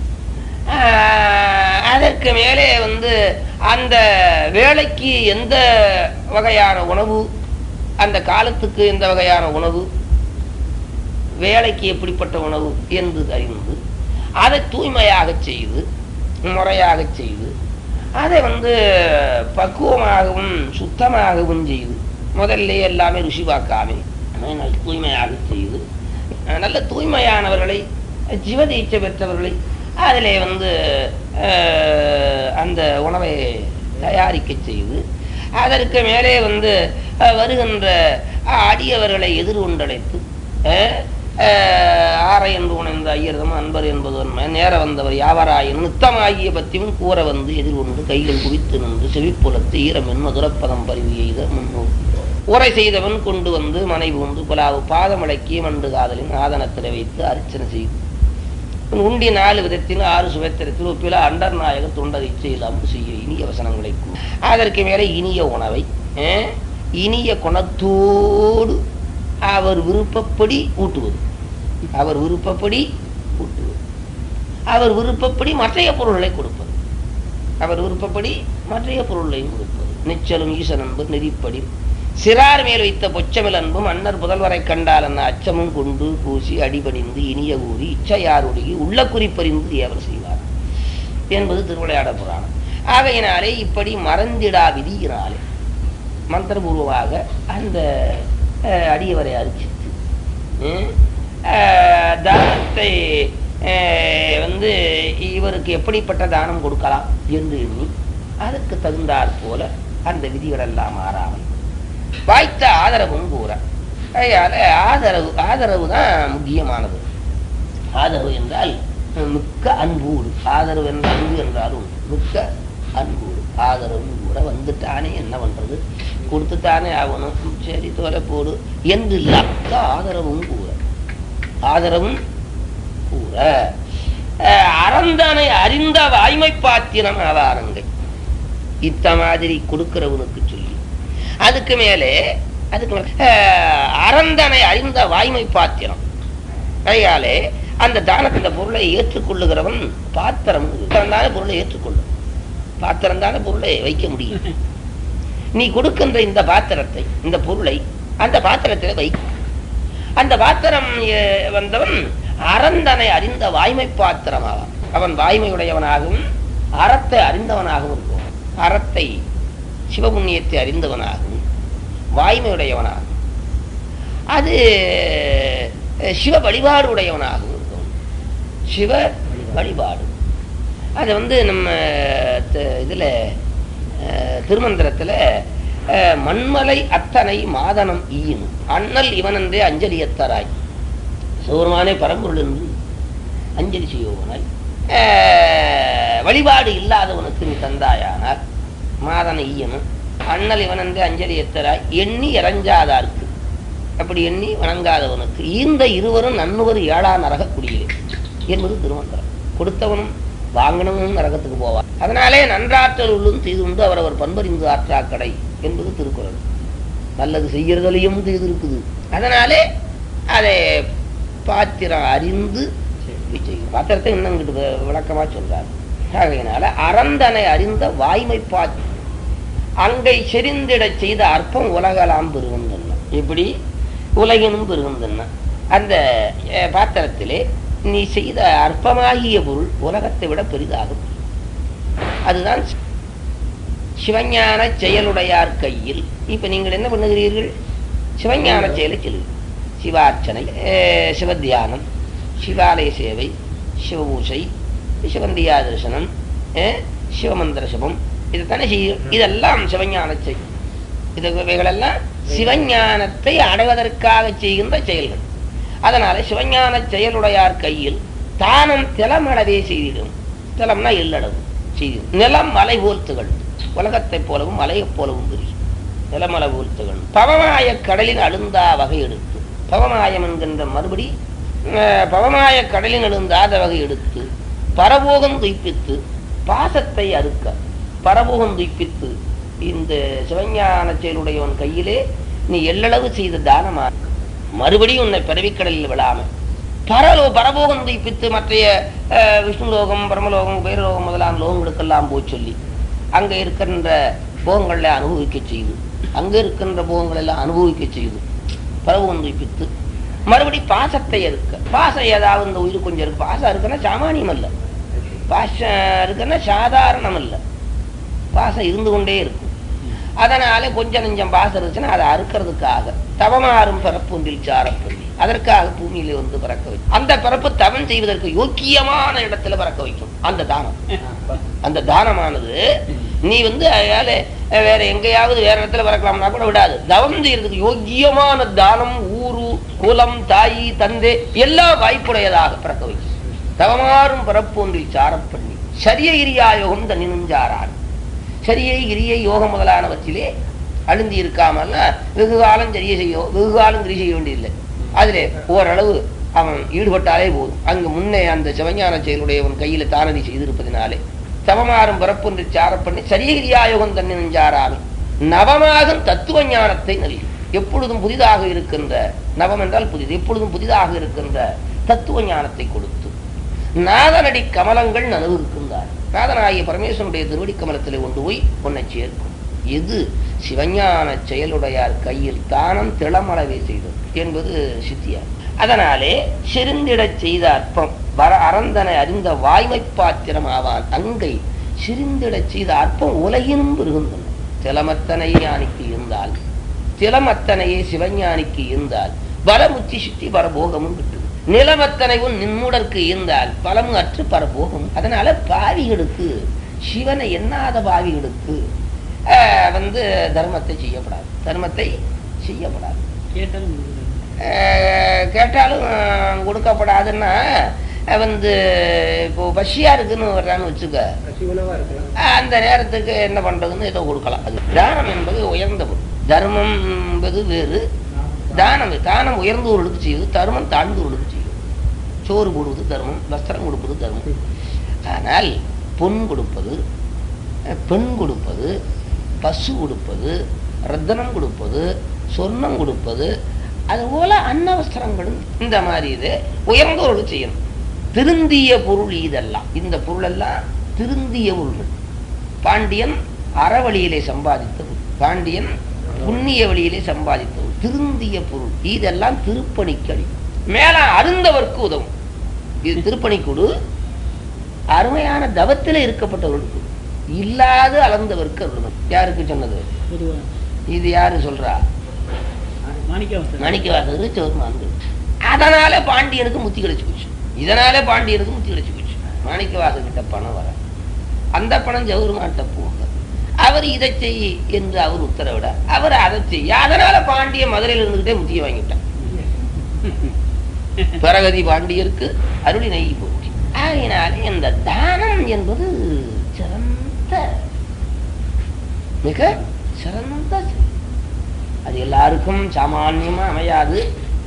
அதற்கு மேலே வந்து அந்த வேலைக்கு எந்த வகையான உணவு, அந்த காலத்துக்கு எந்த வகையான உணவு, வேலைக்கு எப்படிப்பட்ட உணவு என்று அறிந்து அதை தூய்மையாக செய்து முறையாக செய்து அதை வந்து பக்குவமாகவும் சுத்தமாகவும் செய்து, முதல்ல எல்லாமே ருசி பார்க்காமே நல்ல தூய்மையாக செய்து, நல்ல தூய்மையானவர்களை ஜீவதீட்சை பெற்றவர்களை அதிலே வந்து அந்த உணவை தயாரிக்க செய்து அதற்கு மேலே வந்து வருகின்ற அடியவர்களை எதிர்கொண்டழைத்து ஆரை என்று உணர்ந்த ஐயர்தம் அன்பர் என்பது நேர வந்தவர் யாவராயின் நித்தமாகிய பத்தியும் கூற வந்து எதிர்கொண்டு கைகள் குவித்து நின்று செவிப்புலத்து ஈரமென் மதுரப்பதம் பரிவு எய்த முன்னோர் உரை செய்தவன் கொண்டு வந்து மனைவி உண்டு புலாவு பாதமடக்கிய மண்டு காதலின் ஆதனத்தில் வைத்து அர்ச்சனை செய்து உண்டி நாலு விதத்தில் ஆறு சுவைத்திரத்தில் ஒப்பில அண்டர் நாயக தொண்டர் இச்சையில் அம்பு செய்ய இனிய வசனங்களை அதற்கு மேலே இனிய உணவை இனிய குணத்தோடு அவர் விருப்பப்படி ஊட்டுவது, அவர் விருப்பப்படி ஊட்டுவது, அவர் விருப்பப்படி மற்றைய பொருள்களை கொடுப்பது, அவர் விருப்பப்படி மற்றைய பொருள்களையும் கொடுப்பது. நிச்சலும் ஈசன் அன்பு நெறிப்படி சிறார் மேல் வைத்த பொச்சமில் அன்பும் அன்னர் புதல்வரை கண்டால் அன்ன அச்சமும் கொண்டு பூசி அடிபணிந்து இனிய கூறி இச்சையாருடைய உள்ள குறிப்பறிந்து ஏவல் செய்வார் என்பது திருவிளையாட புராணம். ஆகையினாலே இப்படி மறந்திடா விதியினாலே மந்திரபூர்வமாக அந்த அடியவரை அரிச்சித்து தானத்தை வந்து இவருக்கு எப்படிப்பட்ட தானம் கொடுக்கலாம் என்று எண்ணி அதற்கு தகுந்தாற் போல அந்த விதிகள் எல்லாம் மாறாமல் வாய்த்த ஆதரவும் கூற. ஆதரவு ஆதரவு தான் முக்கியமானது. ஆதரவு என்றால் மிக்க அன்பூடு, ஆதரவு என்ற அன்பு என்றாலும் மிக்க அன்பூடு. ஆதரவும் கூற வந்துட்டானே என்ன பண்றது, கொடுத்துட்டானே ஆகணும், சரி தோலை போடு என்று இல்லாத ஆதரவும் கூற. ஆதரவும் கூற அறந்தானை அறிந்த வாய்மை பாத்திரம் ஆவாரங்கை இத்த மாதிரி கொடுக்கிறவனுக்கு சொல்லி அதுக்கு மேலே அதுக்கு அறந்தனை அறிந்த வாய்மை பாத்திரம் கையாலே அந்த தானத்தின் பொருளை ஏற்றுக்கொள்ளுகிறவன் பாத்திரம் தானே பொருளை ஏற்றுக்கொள்ளும். பாத்திரம் தானே பொருளை வைக்க முடியும். நீ கொடுக்கின்ற இந்த பாத்திரத்தை இந்த பொருளை அந்த பாத்திரத்தில் வை. அந்த பாத்திரம் வந்தவன் அறந்தனை அறிந்த வாய்மை பாத்திரமாவான். அவன் வாய்மையுடையவனாகவும் அறத்தை அறிந்தவனாகவும் இருக்கும். அறத்தை சிவபுண்ணியத்தை அறிந்தவனாகவும் வாய்மையுடையவனாகும். அது சிவ வழிபாடு உடையவனாகவும் இருக்கும். சிவ வழிபாடு அது வந்து நம்ம இதுல திருமந்திரத்துல மண்மலை அத்தனை மாதனம் ஈயும் அண்ணல் இவனன்றே அஞ்சலியத்தராய் சௌரமானே பரம்பொருள் என்று அஞ்சலி செய்வனாய் வழிபாடு இல்லாதவனுக்கு நீ தந்தாயானால் மாதன ஈயனும் அண்ணல் இவனன்று அஞ்சலி எத்தராய் எண்ணி இறஞ்சாதாருக்கு அப்படி எண்ணி வணங்காதவனுக்கு இந்த இருவரும் நன்னுவர் ஏழா நரக குடியிலே என்பது திருமந்திரம். கொடுத்தவனும் வாங்கினவனும் நரகத்துக்கு போவார். அதனாலே நன்றாற்றல் உள்ளும் தீது உண்டு அவரவர் பண்பறிந்து ஆற்றாக்கடை என்பது திருக்குறள். நல்லது செய்யறதுலையும் தீது இருக்குது. அதனாலே அதை பாத்திரம் அறிந்து செய்யும். பாத்திரத்தை இன்னும் இங்கிட்டு விளக்கமா சொல்றாரு. ஆகையினால அறந்தனை அறிந்த வாய்மை பாத்தி அங்கை செறிந்திட செய்த அற்பம் உலகலாம் பெருகுந்தன்ன. இப்படி உலகினும் பெருகுந்தன்ன. அந்த பாத்திரத்திலே நீ செய்த அற்பமாகிய பொருள் உலகத்தை விட பெரிதாகும். அதுதான் சிவஞான செயலுடையார் கையில். இப்ப நீங்கள் என்ன பண்ணுகிறீர்கள்? சிவஞான செயலை செல்லுங்கள். சிவார்ச்சனை, சிவத்தியானம், சிவாலய சேவை, சிவபூசை, சிவந்தியா தரிசனம், சிவமந்திர சபம், இதுதானே செய்யும். இதெல்லாம் சிவஞான செயல். இதுவைகளெல்லாம் சிவஞானத்தை அடைவதற்காக செய்கின்ற செயல்கள். அதனால சிவஞான செயலுடையார் கையில் தானம் திலமளவே செய்திடும். திலம்னா எல்லளவு செய்திடும். நிலம் மலை போல் திகழும். உலகத்தை போலவும் மலையைப் போலவும் தெரியும். நிலமலை போல் திகழும். பவமாய கடலின் அழுந்தா வகை எடுத்து, பவமாயம் என்கின்ற மறுபடி பவமாய கடலின் அழுந்தாத வகை எடுத்து பரபோகம் துய்ப்பித்து பாசத்தை அறுக்க. பரபோகம் துய்ப்பித்து இந்த சிவஞான செயலுடையவன் கையிலே நீ எல்லளவு செய்த தானமா மறுபடியும் உன்னை பிறவிக்கடலில் விழாம பரலோ பரபோகம் துய்ப்பித்து மற்றைய விஷ்ணுலோகம், பிரமலோகம், பைரலோகம் முதலான லோகங்களுக்கெல்லாம் போய் சொல்லி அங்க இருக்கின்ற போகங்களை அனுபவிக்க செய்து, அங்க இருக்கின்ற போகங்கள் எல்லாம் அனுபவிக்க செய்து பரபோகம் துய்ப்பித்து மறுபடி பாசத்தை இருக்க. பாசம் ஏதாவது இந்த உயிர் கொஞ்சம் இருக்கு. பாசம் இருக்குன்னா சாமானியம் அல்ல. பாசம் இருக்குன்னா சாதாரணம் அல்ல. பாசம் இருந்து கொண்டே இருக்கும். அதனால கொஞ்சம் நெஞ்சம் பாசம் இருந்துச்சுன்னா அதை அறுக்கிறதுக்காக தவமாறும் பிறப்பொன்றில் சாரப்பள்ளி அதற்காக பூமியில வந்து பிறக்க வைக்கும். அந்த பிறப்பு தவம் செய்வதற்கு யோக்கியமான இடத்துல பிறக்க வைக்கும். அந்த தானம், அந்த தானமானது நீ வந்து அதனால வேற எங்கேயாவது வேற இடத்துல பிறக்கலாம்னா கூட விடாது. தவம் செய்யறதுக்கு யோக்கியமான தானம் ஊரு, குலம், தாயி, தந்தை எல்லாம் வாய்ப்புடையதாக பிறக்க வைக்கும். தவமாறும் பிறப்பொன்றில் சாரப்பள்ளி சரிய கிரியா யோகம் தன்னினுஞ்சாரான். சரியை கிரியை யோகம் முதலானவற்றிலே அழுந்தி இருக்காமல் வெகு காலம் சரிய செய்ய வெகு காலம் கிரி செய்ய வேண்டியதில்லை. அதிலே ஓரளவு அவன் ஈடுபட்டாலே போதும். அங்கு முன்னே அந்த சிவஞான செயலுடையவன் கையில தானதி செய்திருப்பதினாலே தவமாறும் பிறப்பொன்று சாரப்பண்ணி சரியகிரியா யோகம் தன்னை நெஞ்சாராமி நவமாகும் தத்துவ ஞானத்தை நல்கி. எப்பொழுதும் புதிதாக இருக்கின்ற நவம் என்றால் புதிது, எப்பொழுதும் புதிதாக இருக்கின்ற தத்துவ ஞானத்தை கொடுத்து நாதனடி கமலங்கள் நனவு இருக்கின்றார். நாதனாகிய பரமேஸ்வரனுடைய திருவடி கமலத்திலே கொண்டு போய் உன்னை சேர்க்கும். எது சிவஞான செயலுடையார் கையில் தானம் திளமளவே செய்தது என்பது சித்தியார். அதனாலே செறிந்திடச் செய்த அற்பம் வர அறந்தனை அறிந்த வாய்மை பாத்திரம் ஆவான். அங்கை சிரிந்திடச் செய்த அற்பம் உலகினும் பெருகுந்தன. திலமத்தனை ஞானிக்கு இருந்தால், திலமத்தனையே சிவஞானிக்கு இருந்தால் பலமுத்தி சுத்தி பரபோகமும் கிட்டுது. நிலமத்தனைவும் நின்முடற்கு இருந்தால் பலமும் அற்று பரபோகம். அதனால பாவிகளுக்கு, சிவனை எண்ணாத பாவிகளுக்கு வந்து தர்மத்தை செய்யப்படாது. தர்மத்தை செய்யப்படாது. கேட்டாலும் கொடுக்கப்படாதுன்னா வந்து இப்போ பசியா இருக்குன்னு வர்றான்னு வச்சுக்க, அந்த நேரத்துக்கு என்ன பண்றதுன்னு ஏதோ கொடுக்கலாம். அது தானம் என்பது உயர்ந்த பொருள். தர்மம் என்பது வேறு. தானம் தானம் உயர்ந்தவர்களுக்கு செய்வது, தர்மம் தாழ்ந்தவர்களுக்கு செய்வது. சோறு போடுவது தர்மம், வஸ்திரம் கொடுப்பது தர்மம். ஆனால் பொன் கொடுப்பது, பெண் கொடுப்பது, பசு கொடுப்பது, ரத்தனம் கொடுப்பது, சொர்ணம் கொடுப்பது, அதுபோல அன்னவஸ்திரங்களும் இந்த மாதிரி இது உயர்ந்தவர்கள் செய்யணும். திருந்திய பொருள் இதெல்லாம், இந்த பொருள் எல்லாம் திருந்திய பொருள்கள். பாண்டியன் அறவழியிலே சம்பாதித்தது, பாண்டியன் புண்ணிய வழியிலே சம்பாதித்தது. திருந்திய பொருள் இதெல்லாம் திருப்பணிக்களி மேல அருந்தவர்க்கு உதவும். இது திருப்பணிக்குடு அருமையான தவத்திலே இருக்கப்பட்டவர்களுக்கு, இல்லாது அளந்தவர்க்கு அருள். யாருக்கு சொன்னது இது? யாரு சொல்றா? மாணிக்கவாசகர் சிவருமான்கள். அதனால பாண்டியனுக்கு முத்தி கிடைச்சு போச்சு. இதனால பாண்டியனுக்கு முத்தி கிடைச்சு போச்சு. மாணிக்கவாசகிட்ட பணம் வர, அந்த பணம் ஜவுருமான்கிட்ட போக, அவர் இதை செய் என்று அவர் உத்தரவிட அவர் அதை செய்ய, அதனால பாண்டிய மதுரையில் இருந்துகிட்டே முத்திய வாங்கிட்டார். பரகதி பாண்டியருக்கு அருளி நெய் போட்டி. ஆகையினாலே இந்த தானம் என்பது சிறந்த மிக சிறந்த செயல். அது எல்லாருக்கும் சாமான்யமா அமையாது.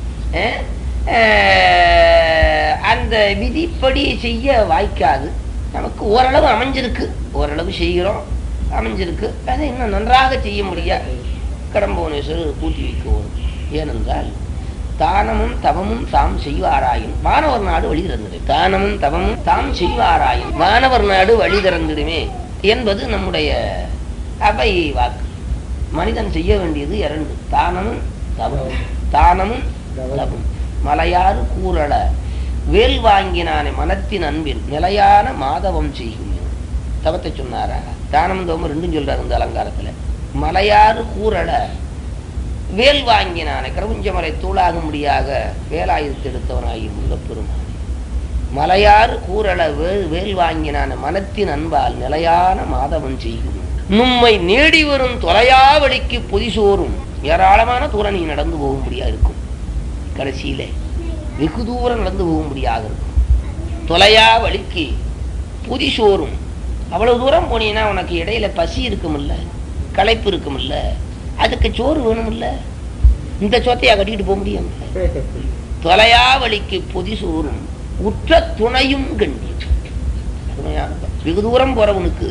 அந்த விதிப்படி செய்ய வாய்க்காது. நமக்கு ஓரளவு அமைஞ்சிருக்கு, ஓரளவு செய்கிறோம், அமைஞ்சிருக்கு. அதை இன்னும் நன்றாக செய்ய முடியாது. கடம்பவனேஸ்வரர் கூட்டி வைக்கும். ஏனென்றால் தானமும் தவமும் தாம் செய்வாராயும் வானவர் நாடு வழி திறந்துடு. தானமும் தவமும் தாம் செய்வாராயும் வானவர் நாடு வழி திறந்துடுமே என்பது நம்முடைய அவை வாக்கு. மனிதன் செய்ய வேண்டியது இரண்டு, தானமும் தவமும். தானமும் தவமும். மலையாறு கூறல வேல் வாங்கினானே மனத்தின் அன்பில் நிலையான மாதவம் செய்யும். தவத்தை சொன்னாரா? தானமும் தவமும் ரெண்டும் சொல்றாரு இந்த அலங்காரத்துல. மலையாறு கூறல வேல் வாங்கினானே கருஞ்சமலை தூளாகும்படியாக வேலாயுதத்தை எடுத்தவனாகி உள்ள பெருமான். மலையாறு கூறல வேல் வேல் வாங்கினான மனத்தின் அன்பால் நிலையான மாதவன் செய்யும். நும்மை நேடி வரும் தொலையாவளிக்கு பொதிசோறும். ஏராளமான தூரம் நீ நடந்து போகும்படியா இருக்கும். கடைசியில வெகு தூரம் நடந்து போகும்படியாக இருக்கும். தொலையாவளிக்கு பொதிசோறும். அவ்வளவு தூரம் போனீங்கன்னா உனக்கு இடையில பசி இருக்குமில்ல, களைப்பு இருக்குமில்ல, அதுக்கு சோறு வேணும்ல. இந்த சோத்தையா கட்டிட்டு போக முடியும்? தொலையாவளிக்கு பொதிசோறும் உற்ற துணையும் கண்டி. வெகு தூரம் போறவனுக்கு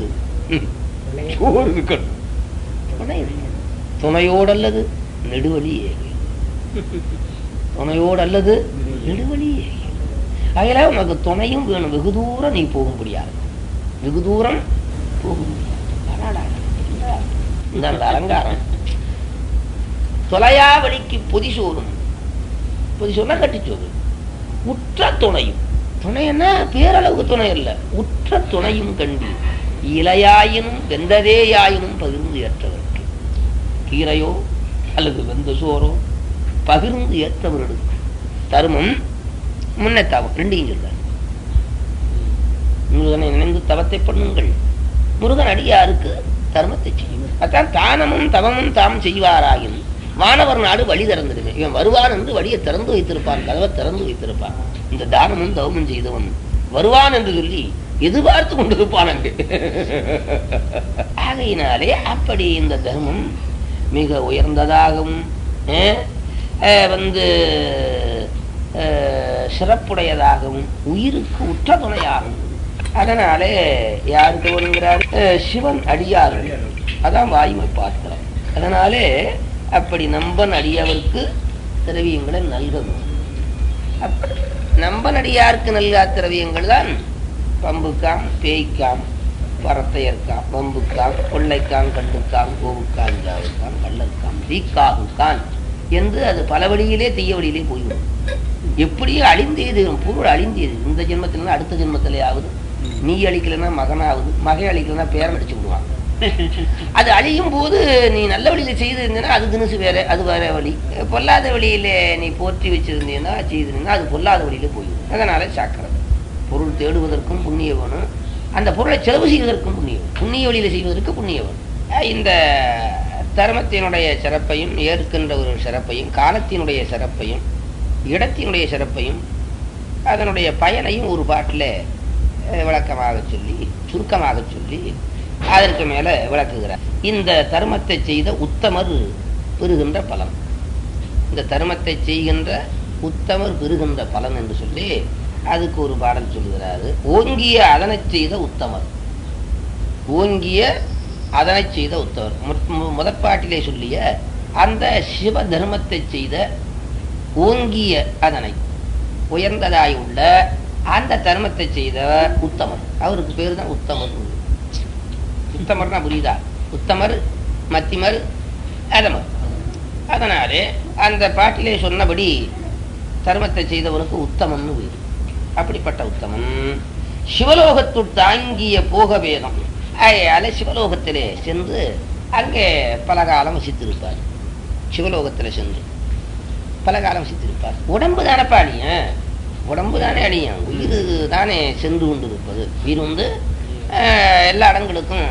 துணையோடு அல்லது நெடுவழி ஏகி. துணையோடு அல்லது நெடுவழி ஏகி. அதனால உனக்கு துணையும் வேணும். வெகு தூரம் நீ போக முடியாது. வெகு தூரம் போக முடியாது. இந்த அந்த அலங்காரம் தொலையாவளிக்கு பொதிசோறும். பொதிசோறுனா கட்டிச்சோறு. உற்ற துணையும். துணைன்னா பேரளவுக்கு துணை அல்ல, உற்ற துணையும் கண்டி. இலையாயினும் வெந்ததேயாயினும் பகிர்ந்து ஏற்றவருக்கு. கீரையோ அல்லது வெந்த சோறோ பகிர்ந்து ஏற்றவர்களுக்கு தருமம் முன்ன தவம் ரெண்டையும் சொல்றார். முருகனை நினைந்து தவத்தை பண்ணுங்கள். முருகன் அடியாருக்கு தர்மத்தை செய்யும். அதான் தானமும் தவமும் தாம் செய்வாராயின் வானவர் நாடு வழி திறந்துடுமே. இவன் வருவான் என்று வழியை திறந்து வைத்திருப்பான், கதவை திறந்து வைத்திருப்பான். இந்த தானமும் தவமும் செய்தவன் வருவான் என்று சொல்லி எதிர்பார்த்து கொண்டிருப்பான் அங்கு. ஆகையினாலே அப்படி இந்த தர்மம் மிக உயர்ந்ததாகவும் வந்து சிறப்புடையதாகவும் உயிருக்கு உற்ற துணையாகும். அதனாலே யாருக்கு வருகிறார்? சிவன் அடியார்கள். அதான் வாய்மை பாத்திரம். அதனாலே அப்படி நம்பன் அடியவருக்கு திரவியங்களை நல்கணும். அப்படி நம்பன் அடியாருக்கு நல்கா திரவியங்கள் தான் பம்புக்காம், பேய்க்காம், பரத்தையர்க்காம், வம்புக்காம், கொள்ளைக்காம், கண்டுக்காம், கோவுக்காம், ஜாவுக்காம், கள்ளக்காம், தீக்காகுக்கான் என்று அது பல வழியிலே தீய வழியிலே போய்விடும். எப்படியும் அழிந்தது பொருள் அழிந்தது. இந்த ஜென்மத்தில்னா அடுத்த ஜென்மத்திலே ஆகுது. நீ அழிக்கலைன்னா மகனாகுது, மகை அழிக்கலைன்னா பேரன் அடிச்சு விடுவான். அது அழியும் போது நீ நல்ல வழியில செய்து இருந்தீங்கன்னா அது தினசு வேற, அது வேற வழி. பொல்லாத வழியில நீ போற்றி வச்சிருந்தீங்கன்னா செய்திருந்தா அது பொல்லாத வழியில போயிடும். அதனால சாக்கிரம். பொருள் தேடுவதற்கும் புண்ணிய வேணும், அந்த பொருளை செலவு செய்வதற்கும் புண்ணியம். புண்ணிய வழியில செய்வதற்கு புண்ணிய வேணும். இந்த தர்மத்தினுடைய சிறப்பையும் ஏற்கின்ற ஒரு சிறப்பையும் காலத்தினுடைய சிறப்பையும் இடத்தினுடைய சிறப்பையும் அதனுடைய பயனையும் ஒரு பாட்டில் விளக்கமாக சொல்லி சுருக்கமாக சொல்லி அதற்கு மேல விளக்குகிறார். இந்த தர்மத்தை செய்த உத்தமர் பெறுகின்ற பலன், இந்த தர்மத்தை செய்கின்ற உத்தமர் பெறுகின்ற பலன் என்று சொல்லி அதுக்கு ஒரு பாடல் சொல்லுகிறாரு. ஓங்கிய அதனை செய்த உத்தமர். ஓங்கிய அதனை செய்த உத்தவர். முதற்பாட்டிலே சொல்லிய அந்த சிவ தர்மத்தை செய்த ஓங்கிய அதனை உயர்ந்ததாய் உள்ள அந்த தர்மத்தை செய்த உத்தமர். அவருக்கு பேரு தான் உத்தமர். உத்தமர்னா புரியுதா? உத்தமர், மத்திமர், அதமர். அதனாலே அந்த பாட்டிலே சொன்னபடி தர்மத்தை செய்தவனுக்கு உத்தமன்னு பேரு. அப்படிப்பட்ட உத்தமன் சிவலோகத்து தாங்கிய போக வேதம். அலை சிவலோகத்திலே சென்று அங்கே பல காலம் வசித்திருப்பார். சிவலோகத்தில் சென்று பல காலம் வசித்திருப்பார். உடம்பு தானப்பா அழியும், உடம்பு தானே அழியும், உயிர் தானே சென்று கொண்டு இருப்பது. உயிர் வந்து எல்லா இடங்களுக்கும்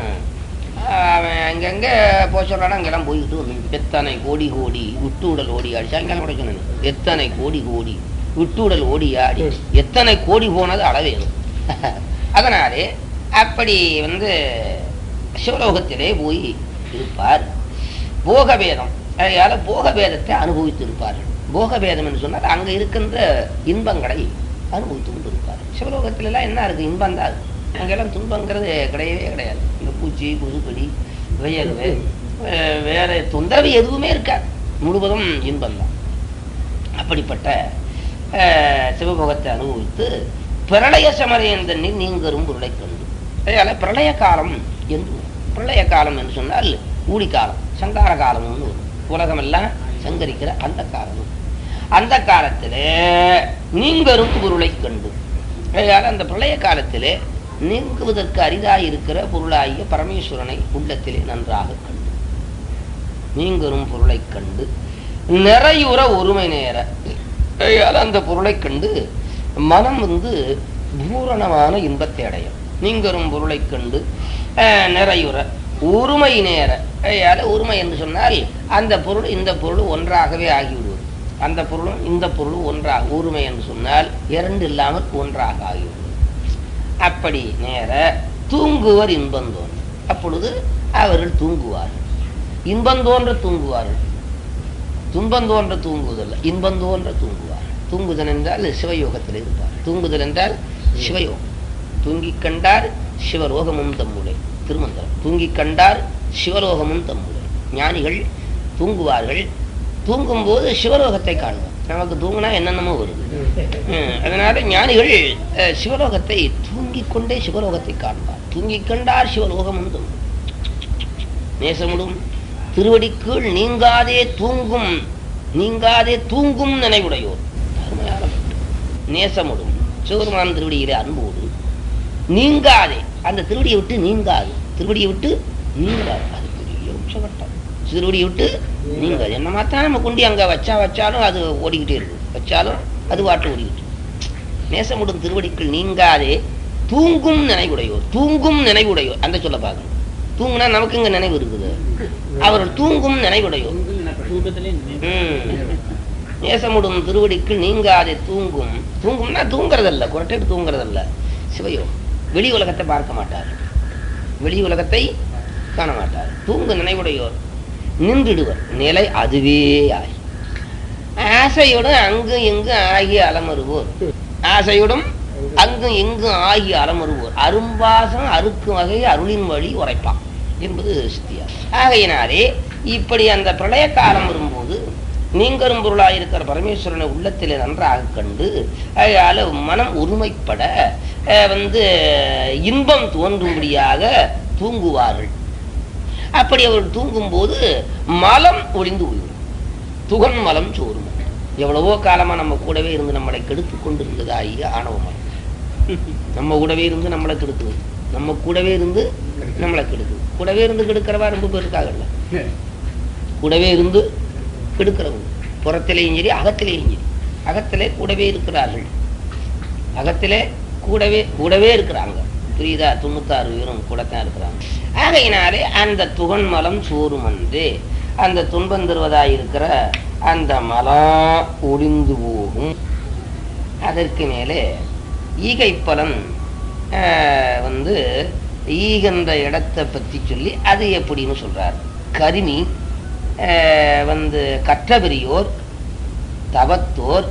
அங்கங்கே போக சொல்றானா அங்கெல்லாம் போய்கிட்டு வந்து எத்தனை கோடி கோடி விட்டுடல் ஓடி ஆடி. சாயங்காலம் கூட சொன்னேன், எத்தனை கோடி கோடி விட்டுடல் ஓடி ஆடி எத்தனை கோடி போனது அளவேணும். அதனாலே அப்படி வந்து சிவலோகத்திலே போய் இருப்பார். போகவேதம் அதனால போகவேதத்தை அனுபவித்து இருப்பார்கள். போகவேதம் என்று சொன்னால் அங்க இருக்கின்ற இன்பங்களை அனுபவித்து கொண்டு இருப்பார். சிவலோகத்துல எல்லாம் என்ன இருக்கு? இன்பம் தான் இருக்கு. அங்கெல்லாம் துன்பங்கிறது கிடையவே கிடையாது. இந்த பூச்சி கொசுக்கடி வெயல்வே வேற தொந்தரவு எதுவுமே இருக்காது. முழுவதும் இன்பம் தான். அப்படிப்பட்ட சிவபோகத்தை அனுபவித்து பிரளய சமரம் தண்ணீர் நீங்கரும் பொருளை கண்டு. அதனால பிரளய காலம் என்று பிரளய காலம் என்று சொன்னால் ஊழி காலம், சங்கார காலம்னு உலகம் எல்லாம் சங்கரிக்கிற அந்த காலம். அந்த காலத்திலே நீங்கரும் பொருளை கண்டு. அதனால அந்த பிரளய காலத்திலே நீங்குவதற்கு அரிதாய் இருக்கிற பொருளாகிய பரமேஸ்வரனை உள்ளத்திலே நன்றாக கண்டு, நீங்கரும் பொருளை கண்டு நிறையுற ஒருமை நேர அந்த பொருளை கண்டு மனம் வந்து பூரணமான இன்பத்தை அடையும். நீங்கரும் பொருளை கண்டு நிறையுற ஒருமை நேர. ஒருமை என்று சொன்னால் அந்த பொருள் இந்த பொருள் ஒன்றாகவே ஆகிவிடுவது. அந்த பொருளும் இந்த பொருளும் ஒன்றாக, ஒருமை என்று சொன்னால் இரண்டு இல்லாமல் ஒன்றாக ஆகிவிடுவது. அப்படி நேர தூங்குவர் இன்பம் தோன்ற. அப்பொழுது அவர்கள் தூங்குவார்கள். இன்பம் தோன்ற தூங்குவார்கள். துன்பம் தோன்ற தூங்குவதில்லை, இன்பம் தோன்ற தூங்குவார்கள். தூங்குதல் என்றால் சிவயோகத்தில் இருப்பார். தூங்குதல் என்றால் சிவயோகம். தூங்கி கண்டார் சிவலோகமும் தம்முடைய திருமந்திரம். தூங்கி கண்டார் சிவலோகமும் தம்முடைய. ஞானிகள் தூங்குவார்கள். தூங்கும் போது சிவலோகத்தை காணுவார். நமக்கு தூங்கினா என்னென்னமோ வருது. அதனால ஞானிகள் சிவலோகத்தை தூங்கிக் கொண்டே சிவலோகத்தை காண்பார். தூங்கி கண்டார் சிவலோகமும் தம்முடைய. நேசமுடும் திருவடிக்குள் நீங்காதே தூங்கும் நீங்காதே தூங்கும் நினைவுடையோர். அருமையான நேசமுடும் சிவபெருமான் திருவடியிலே அன்போடு நீங்காதே, அந்த திருவடியை விட்டு நீங்காது, திருவடியை விட்டு நீங்காது. அது பெரிய உச்சகட்டம். திருவடியை விட்டு நீங்காது. என்ன மாத்தான் நம்ம கொண்டு அங்க வச்சா வச்சாலும் அது ஓடிக்கிட்டே இருக்கு, வச்சாலும் அது வாட்டு ஓடிக்கிட்டு. நேசமுடும் திருவடிக்குள் நீங்காதே தூங்கும் நினைவுடையோர். தூங்கும் நினைவுடையோர் அந்த சொல்ல பார்க்கணும். தூங்குனா நமக்கு இங்க நினைவு இருக்குது. அவர்கள் தூங்கும் நினைவுடையோர். நேசமுடும் திருவடிக்கு நீங்காதே தூங்கும். தூங்கும்னா தூங்குறதல்ல, குரட்டை தூங்குறதல்ல, சிவயோகம். வெளி உலகத்தை பார்க்க மாட்டார், வெளி உலகத்தை காண மாட்டார். தூங்கு நினைவுடையோர் நின்றுடுவர் நிலை அதுவே ஆகி. ஆசையுடன் அங்கு இங்கு ஆகி அலமருவோர். ஆசையுடன் அங்கும் எங்கும் ஆகி அலமருவோர் அரும்பாசம் அறுக்கும் வகை அருளின் வழி உரைப்பான் என்பது சித்தியார். ஆகையினாலே இப்படி அந்த பிரளய காலம் வரும்போது நீங்கரும் பொருளாயிருக்கிற பரமேஸ்வரனை உள்ளத்திலே நன்றாக கண்டு அதனால மனம் ஒருமைப்பட வந்து இன்பம் தோன்றும்படியாக தூங்குவார்கள். அப்படி அவர்கள் தூங்கும் போது மலம் ஒளிந்து போய்விடும். துகன் மலம் சோறும். எவ்வளவோ காலமா நம்ம கூடவே இருந்து நம்மளை கெடுத்து கொண்டிருந்தது ஐயா ஆணவ மலம். நம்ம கூடவே இருந்து நம்மளை கெடுக்குது, நம்ம கூடவே இருந்து நம்மளை கெடுக்குது. கூடவே இருந்து கெடுக்கிறவா ரொம்ப பேர் இருக்காங்கல்ல. கூடவே இருந்து கெடுக்கிறவங்க புறத்திலேயும் சரி அகத்திலேயும் சரி. அகத்திலே கூடவே இருக்கிறார்கள், அகத்திலே கூடவே கூடவே இருக்கிறாங்க. புரியுதா? தொண்ணூத்தாறு பேரும் கூடத்தான் இருக்கிறாங்க. ஆகையினாலே அந்த துகன் மலம் சோறும் வந்து அந்த துன்பம் தருவதாயிருக்கிற அந்த மலம் ஒளிந்து போகும். அதற்கு மேலே ஈகை பலன் வந்து ஈகின்ற இடத்தை பற்றி சொல்லி அது எப்படின்னு சொல்றார். கருமி வந்து கற்றபெரியோர், தவத்தோர்,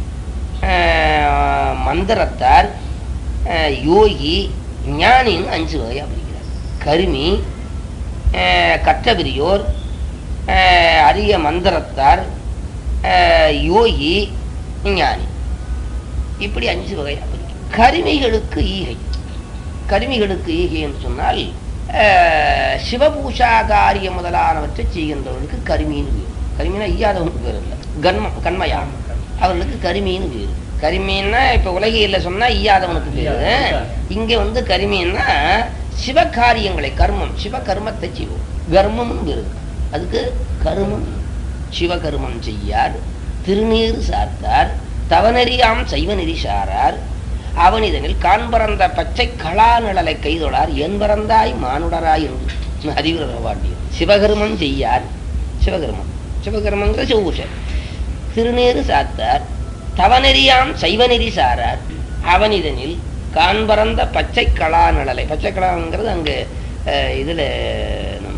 மந்திரத்தார், யோகி, ஞானின்னு அஞ்சு வகையா பிரிக்கிறார். கருமி, கற்றபெரியோர், அரிய மந்திரத்தார், யோகி, ஞானி, இப்படி அஞ்சு வகையா பிரிக்கிறார். கருமிகளுக்கு ஈகை. கருமிகளுக்கு ஈகை என்று சொன்னால் சிவபூஷா காரியம் முதலானவற்றை செய்கின்றவர்களுக்கு கருமின்னு பேர். கருமினா ஈயாதவனுக்கு பேர் இல்லை, கன்மம் கண்மையா அவர்களுக்கு கருமின்னு பேர். கருமின்னா இப்ப உலகில சொன்னா ஈயாதவனுக்கு பேரு. இங்க வந்து கருமின்னா சிவகாரியங்களை கர்மம் சிவகர்மத்தை செய்வோம். கர்மம்னு பேரு அதுக்கு. கருமம் சிவகர்மம் செய்யார், திருநீர் சார்த்தார், தவநெறியாம் சைவநெறி சாரார், அவன் இதனில் காண்பறந்த பச்சை கலா நிழலை கைதொழார், என் பறந்தாய் மானுடராய் என்று அறிவுரவாண்டியர். சிவகர்மம் செய்யார், சிவகர்மம் சிவகர்மங்கிற சிவபூஷன். திருநீறு சாத்தார், தவநெறியாம் சைவநெறி சாரார், அவன் இதனில் காண்பறந்த பச்சை கலா நிழலை. பச்சை கலாங்கிறது அங்கே இதுல நம்ம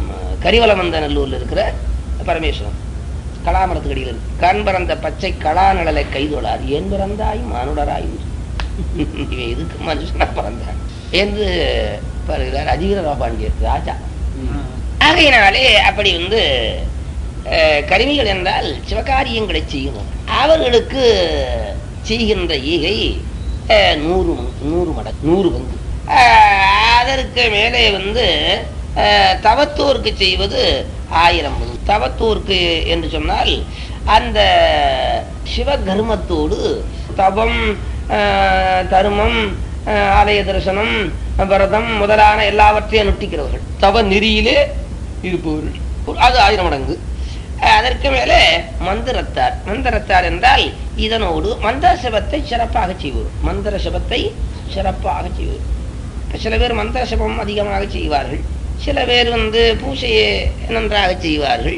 கரிவலமந்த நல்லூர்ல இருக்கிற பரமேஸ்வரன் கலாமரத்துக்கு அடியில் இருக்கு. கண் பிறந்த பச்சை கலா நிழலை கைதொழார் ஏன் பிறந்தாயும் மானுடராயும் இவன் இதுக்கு மனுஷனா பிறந்தான் என்று வருகிறார் அதிவீர பாண்டியர் ராஜா. ஆகையினாலே அப்படி வந்து கருமிகள் என்றால் சிவகாரியங்களை செய்யணும். அவர்களுக்கு செய்கின்ற ஈகை நூறு நூறு மடங்கு நூறு பங்கு. அதற்கு மேலே வந்து தவத்தோருக்கு செய்வது ஆயிரம் பங்கு. தவத்தோருக்கு என்று சொன்னால் அந்த சிவகர்மத்தோடு தவம், தருமம், ஆலய தரிசனம், விரதம் முதலான எல்லாவற்றையும் நுட்டிக்கிறவர்கள் தவ நெறியிலே இருப்பவர்கள், அது ஆயிரம் மடங்கு. அதற்கு மேலே மந்திரத்தார். மந்திரத்தார் என்றால் இதனோடு மந்திர சபத்தை சிறப்பாக செய்வோர். மந்திர சபத்தை சிறப்பாக செய்வோர். சில பேர் மந்திர சபம் அதிகமாக செய்வார்கள், சில பேர் வந்து பூஜையை நன்றாக செய்வார்கள்,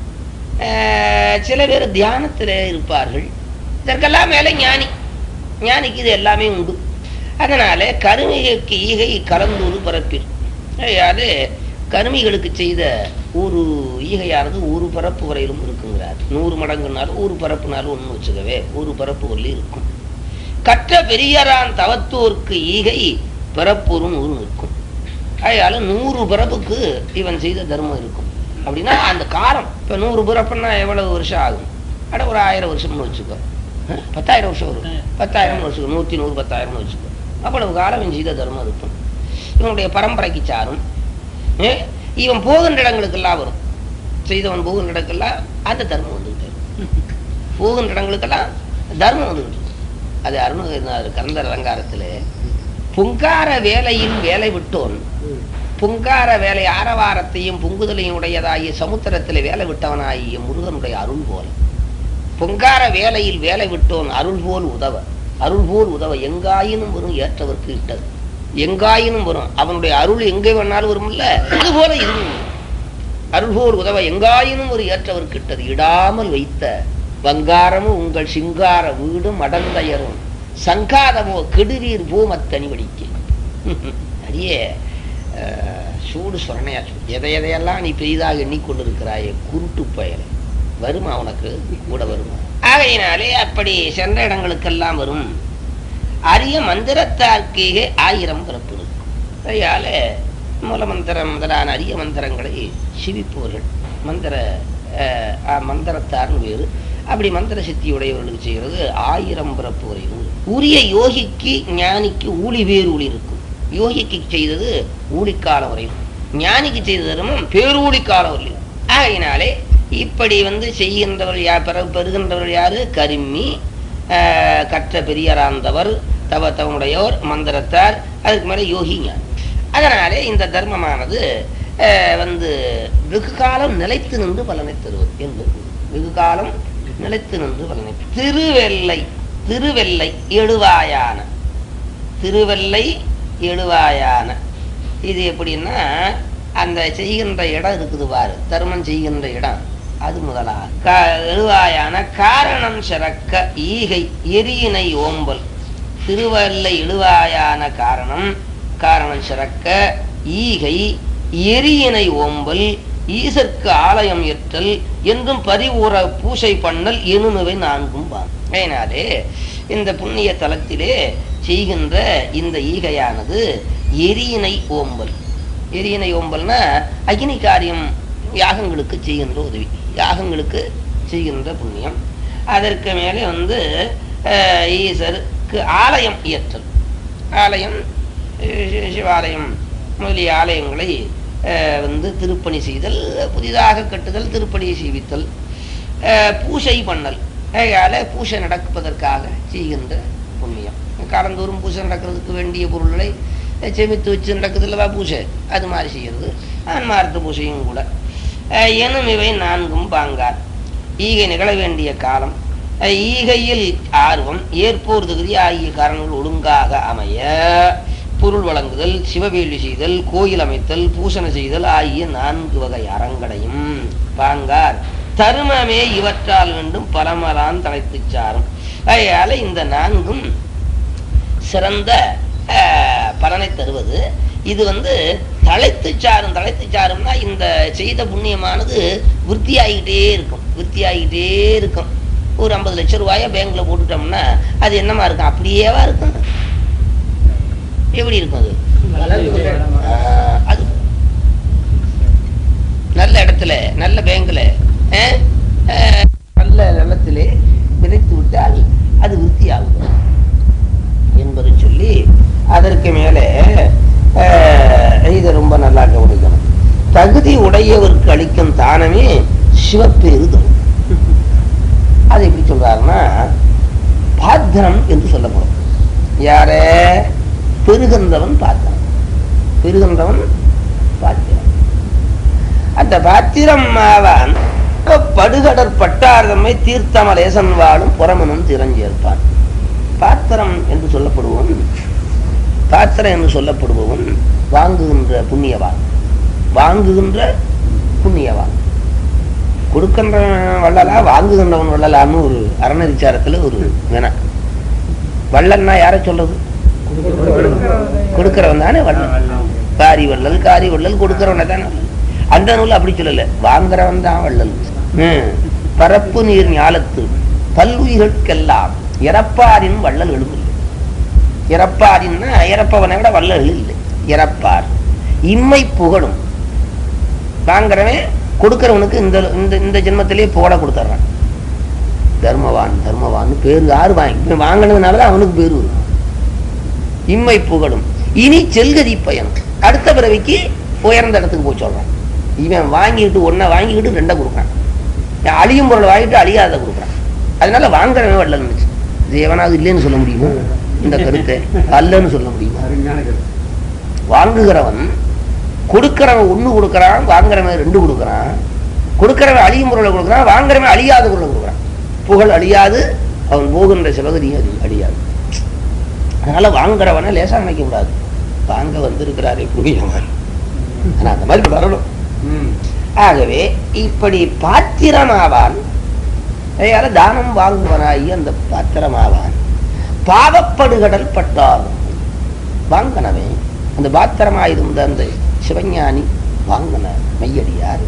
சில பேர் தியானத்தில் இருப்பார்கள். இதற்கெல்லாம் மேலே ஞானி. ஞானிக்கு இது எல்லாமே உண்டு. அதனால கருமிகளுக்கு ஈகை கலந்தூறு பரப்பில். அது கருமிகளுக்கு செய்த ஒரு ஈகையானது ஒரு பரப்பு வரையிலும் இருக்குங்கிறார். நூறு மடங்குனாலும் ஒரு பரப்புனாலும் ஒன்று வச்சுக்கவே ஒரு பரப்பு வரல இருக்கும். கற்ற பெரியரான் தவத்தோருக்கு ஈகை பிறப்பொரும் நூறு இருக்கும். அதனால நூறு பிறப்புக்கு இவன் செய்த தர்மம் இருக்கும். அப்படின்னா அந்த காலம் இப்ப நூறு பிறப்புன்னா எவ்வளவு வருஷம் ஆகும்? அட ஒரு ஆயிரம் வருஷம்னு வச்சுக்கோ, பத்தாயிரம் வருஷம் வரும், பத்தாயிரம் வச்சுக்கோ, நூத்தி நூறு பத்தாயிரம்னு வச்சுக்கோ. அவ்வளவு காலம் இவன் செய்த தர்மம் இருக்கும். இவனுடைய பரம்பரைக்கு சாரும். இவன் போகின்ற இடங்களுக்கெல்லாம் வரும். செய்தவன் போகின்ற இடங்கள்லாம் அந்த தர்மம் வந்துகிட்டு போகின்ற இடங்களுக்கெல்லாம் தர்மம் வந்துகிட்டு. அது அருணகிரிநாதர் கந்தர் அலங்காரத்துல பொங்கார வேலையில் வேலை விட்டோன், பொங்கார வேலை ஆரவாரத்தையும் பொங்குதலையும் உடையதாகிய சமுத்திரத்தில் வேலை விட்டவனாகிய முருகனுடைய அருள் போல. பொங்கார வேலையில் வேலை விட்டோன் அருள் போல் உதவ, அருள் போல் உதவ எங்காயினும் வரும் ஏற்றவர்க்கு இட்டது. எங்காயினும் வரும், அவனுடைய அருள் எங்கே வேணாலும் வரும்ல, அது போல இதுவும் அருள் போல் உதவ எங்காயினும் ஒரு ஏற்றவர்க்கு இட்டது. இடாமல் வைத்த வங்காரமும் உங்கள் சிங்கார வீடும் அடந்தயரும் சங்காதமோ கெடுவீர் பூமத்தனி வடிக்க. அடியே சூடு சொரணையா சூடு. எதை எதையெல்லாம் நீ பெரிதாக எண்ணிக்கொண்டிருக்கிறாயே குருட்டு பயலை, வருமா உனக்கு கூட வருமா? ஆகையினாலே அப்படி சென்ற இடங்களுக்கெல்லாம் வரும். அரிய மந்திரத்தார்க்கே ஆயிரம் பிறப்பு இருக்கும். அதையால மூலமந்திரம் முதலான அரிய மந்திரங்களை சிவிப்பவர்கள் மந்திர மந்திரத்தார்னு வேறு. அப்படி மந்திர சித்தியுடையவர்களுக்கு செய்கிறது ஆயிரம் பிறப்பு வரையும். உரிய யோகிக்கு ஞானிக்கு ஊழி வேறு ஊழி இருக்கும். யோகிக்கு செய்தது ஊழிக்காலம் வரையும், ஞானிக்கு செய்த தர்மம் பேரூழி காலம் வரையும். ஆகையினாலே இப்படி வந்து செய்கின்றவர்கள் யா பெறுகின்றவர்கள் யாரு? கருமி, கற்ற பெரியராந்தவர், தவ தவனுடையோர், மந்திரத்தார், அதுக்கு மேலே யோகி ஞானி. அதனாலே இந்த தர்மமானது வந்து வெகு காலம் நிலைத்து நின்று பலனை தருவது என்பது. வெகு காலம் நிலைத்து நின்று பலனை. திருவெல்லை திருவெல்லை எழுவாயான, திருவெல்லை எழுவாயான இது எப்படின்னா அந்த செய்கின்ற இடம் இருக்குது பாரு, தர்மம் செய்கின்ற இடம், அது முதலா எழுவாயான காரணம் சிறக்க ஈகை எரியினை ஓம்பல். திருவல்லை எழுவாயான காரணம் காரணம் சிறக்க ஈகை எரியினை ஓம்பல் ஈசற்கு ஆலயம் ஏற்றல் என்றும் பரிவுற பூசை பண்ணல் எனுமவை நான்கும் பான். ஏனாலே இந்த புண்ணிய தலத்திலே செய்கின்ற இந்த ஈகையானது எரியினை ஓம்பல். எரியினை ஓம்பல்னா அக்னி காரியம், யாகங்களுக்கு செய்கின்ற உதவி, யாகங்களுக்கு செய்கின்ற புண்ணியம். அதற்கு மேலே வந்து ஈசருக்கு ஆலயம் இயற்றல். ஆலயம் சிவாலயம் முதலிய ஆலயங்களை வந்து திருப்பணி செய்தல், புதிதாக கட்டுதல், திருப்பணி செய்வித்தல், பூசை பண்ணல். அதனால பூசை நடப்பதற்காக செய்கின்ற புண்ணியம். காலந்தோறும் பூசை நடக்கிறதுக்கு வேண்டிய பொருள்களை செமித்து வச்சு நடக்குது இல்லவா பூசை, அது மாதிரி செய்கிறது. ஆன்மார்த்த பூசையும் கூட. எனும் இவை நான்கும் பாங்கார். ஈகை நிகழ வேண்டிய காலம், ஈகையில் ஆர்வம், ஏற்போர் தகுதி ஆகிய காரணங்கள் ஒழுங்காக அமைய பொருள் வழங்குதல், சிவவேள்வி செய்தல், கோயில் அமைத்தல், பூசணை செய்தல் ஆகிய நான்கு வகை அறங்களையும் பாங்கார் தருமமே இவற்றால் வேண்டும் பலமலான் தலைத்து சாரும். அதனால இந்த நான்கும் சிறந்த பலனை தருவது. இது வந்து தழைத்து சாரும். தழைத்து சாரும்னா இந்த செய்த புண்ணியமானது விருத்தியாகிட்டே இருக்கும், விருத்தியாகிட்டே இருக்கும். ஒரு ஐம்பது லட்சம் ரூபாய பேங்க்ல போட்டுட்டோம்னா அது என்னமா இருக்கும்? அப்படியேவா இருக்கும்? எப்படி இருக்கும் அது? அது நல்ல இடத்துல, நல்ல பேங்க்ல, நல்ல நிலத்திலே விதைத்து விட்டால் அது விருத்தியாகும் என்பதை சொல்லி அதற்கு மேலே இதை ரொம்ப நல்லா கவனிக்கணும். தகுதி உடையவருக்கு அளிக்கும் தானமே சிவப்பெருதம். அது எப்படி சொல்றாருன்னா பாத்திரம் என்று சொல்லப்படும். யார? பெருகின்றவன் பாத்திரம், பெருகின்றவன் பாத்திரம். அந்த பாத்திரம் ஆவான் படுகடற் பட்டார்தம்மை தீர்த்தமலேசன் வாழும் புறமனும் திறஞ்சேற்பான். பாத்திரம் என்று சொல்லப்படுவோம், பாத்திரம் என்று சொல்லப்படுபவன் வாங்குகின்ற புண்ணியவான், வாங்குகின்ற புண்ணியவான். கொடுக்கின்ற வள்ளலா வாங்குகின்றவன் வள்ளலான்னு ஒரு அறநெறிச்சாரத்துல ஒரு வினா. வள்ளல்னா யார சொல்றது? கொடுக்கிறவன் தானே வள்ளல். காரி வள்ளல், காரி வள்ளல் கொடுக்கிறவன தானே. அந்த நூல் அப்படி சொல்லல, வாங்குறவன் தான் வள்ளல். பரப்பு நீர் ஞாலத்து பல்லுயிர்கெல்லாம் இறப்பாரின் வள்ளல் எழுமில்லை. இறப்பாரின்னா இறப்பவனை விட வள்ளல் இல்லை. இறப்பார் இம்மை புகழும். வாங்குறவன் கொடுக்கிறவனுக்கு இந்த இந்த ஜென்மத்திலேயே புகழ கொடுத்துட்றான். தர்மவான் தர்மவான் பேரு யாரு வாங்கி வாங்கினதுனாலதான் அவனுக்கு பேரு. இம்மை புகழும் இனி செல்கதி பயன். அடுத்த பிறவிக்கு உயர்ந்த இடத்துக்கு போய் சொல்றான். இவன் வாங்கிட்டு ஒன்ன வாங்கிக்கிட்டு ரெண்டை கொடுக்குறான். அழியும் பொருளை வாங்கிட்டு அழியாத கொடுக்குறான். அதனால வாங்குறவன் வள்ளல் இருந்துச்சு. தேவனாவது இல்லைன்னு சொல்ல முடியுமா? இந்த கருத்தை அல்லன்னு சொல்ல முடியுமா? வாங்குகிறவன் கொடுக்கிறவன் ஒண்ணு கொடுக்கறான், வாங்குறவன் ரெண்டு கொடுக்கறான். கொடுக்கிறவன் அழியும் பொருளை கொடுக்கறான், வாங்குறவன் அழியாத பொருளை கொடுக்கறான். புகழ் அழியாது, அவன் போகின்ற சிவகதியும் அது அழியாது. அதனால வாங்குறவனை லேசா நினைக்க கூடாது. வாங்க வந்திருக்கிறாரே புரியவன், ஆனா அந்த மாதிரி வரணும். ஆகவே இப்படி பாத்திரமாவான். அதனால தானம் வாங்குவனாகி அந்த பாத்திரமாவான். பாவப்படுகடல் பட்டாலும் வாங்கனவே அந்த பாத்திரமாயிருந்த அந்த சிவஞானி வாங்கின மையடியார்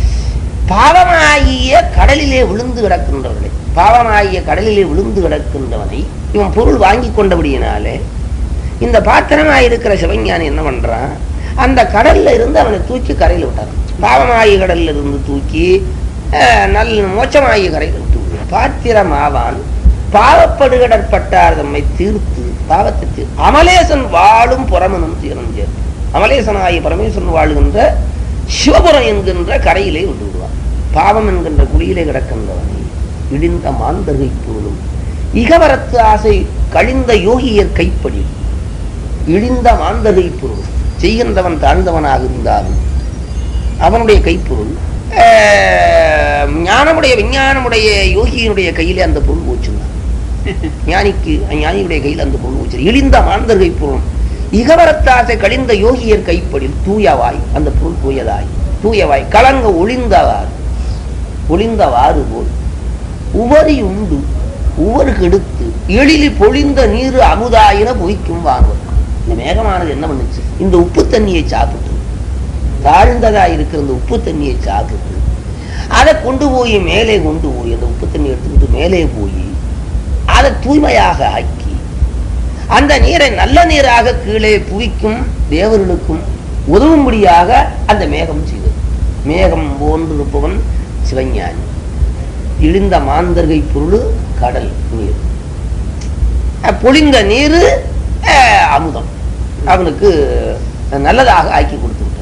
பாவமாகிய கடலிலே விழுந்து கிடக்கின்றவர்களை, பாவமாகிய கடலிலே விழுந்து கிடக்கின்றவனை இவன் பொருள் வாங்கி கொண்டபடியினாலே இந்த பாத்திரமாயிருக்கிற சிவஞானி என்ன பண்றான்? அந்த கடல்ல இருந்து அவனை தூக்கி கரையில் விட்டான். பாவமாகிய கடல்ல இருந்து தூக்கி நல்ல மோட்சமாகிய கரையில் விட்டு. பாத்திரமாவான் பாவப்படுகடற்பட்டார் தம்மை தீர்த்து, பாவத்தை தீர்த்து அமலேசன் வாழும் புறமனும் தீரம் சேர்த்து. அமலேசனாகிய பரமேஸ்வரன் வாழுகின்ற சிவபுரம் என்கின்ற கரையிலே விட்டு விடுவான். பாவம் என்கின்ற குழியிலே கிடக்கின்றவனை இடிந்த மாந்தர்கை பொருளும் இகவரத்து ஆசை கழிந்த யோகியர் கைப்படி. இழிந்த மாந்தர்கை பொருள் செய்கின்றவன் தாழ்ந்தவனாக இருந்தாலும் அவனுடைய கைப்பொருள் ஞானமுடைய விஞ்ஞானமுடைய யோகியினுடைய கையிலே அந்த பொருள் போச்சுன்னான். ஞானிக்கு ஞானியுடைய கையில் அந்த பொருள் போச்சு. இழிந்த மாந்தர்கை பொருள் இகவரத்தாசை கழிந்த யோகியர் கைப்படில் தூயவாய், அந்த பொருள் தூயதாய் தூயவாய் கலங்க ஒளிந்தவாறு ஒளிந்தவாறு போல் உவரி உண்டு உவர் கெடுத்து எழிலி பொழிந்த நீர் அமுதாயின பொய்க்கும் வாங்குவது. இந்த மேகமானது என்ன பண்ணுச்சு? இந்த உப்பு தண்ணியை சாப்பிட்டு, தாழ்ந்ததா இருக்கிற இந்த உப்பு தண்ணியை சாப்பிட்டு அதை கொண்டு போய் மேலே கொண்டு போய் அந்த உப்பு தண்ணி எடுத்துக்கிட்டு மேலே போய் அதை தூய்மையாக ஆக்கி அந்த நீரை நல்ல நீராக கீழே புவிக்கும் தேவர்களுக்கும் உதவும்படியாக அந்த மேகம் செய்தது. மேகம் போன்றிருப்பவன் சிவஞானி. இழிந்த மாந்தர்கை பொருள் கடல் நீர், பொழிந்த நீர் அமுதம் அவனுக்கு நல்லதாக ஆக்கி கொடுத்து விட்டது.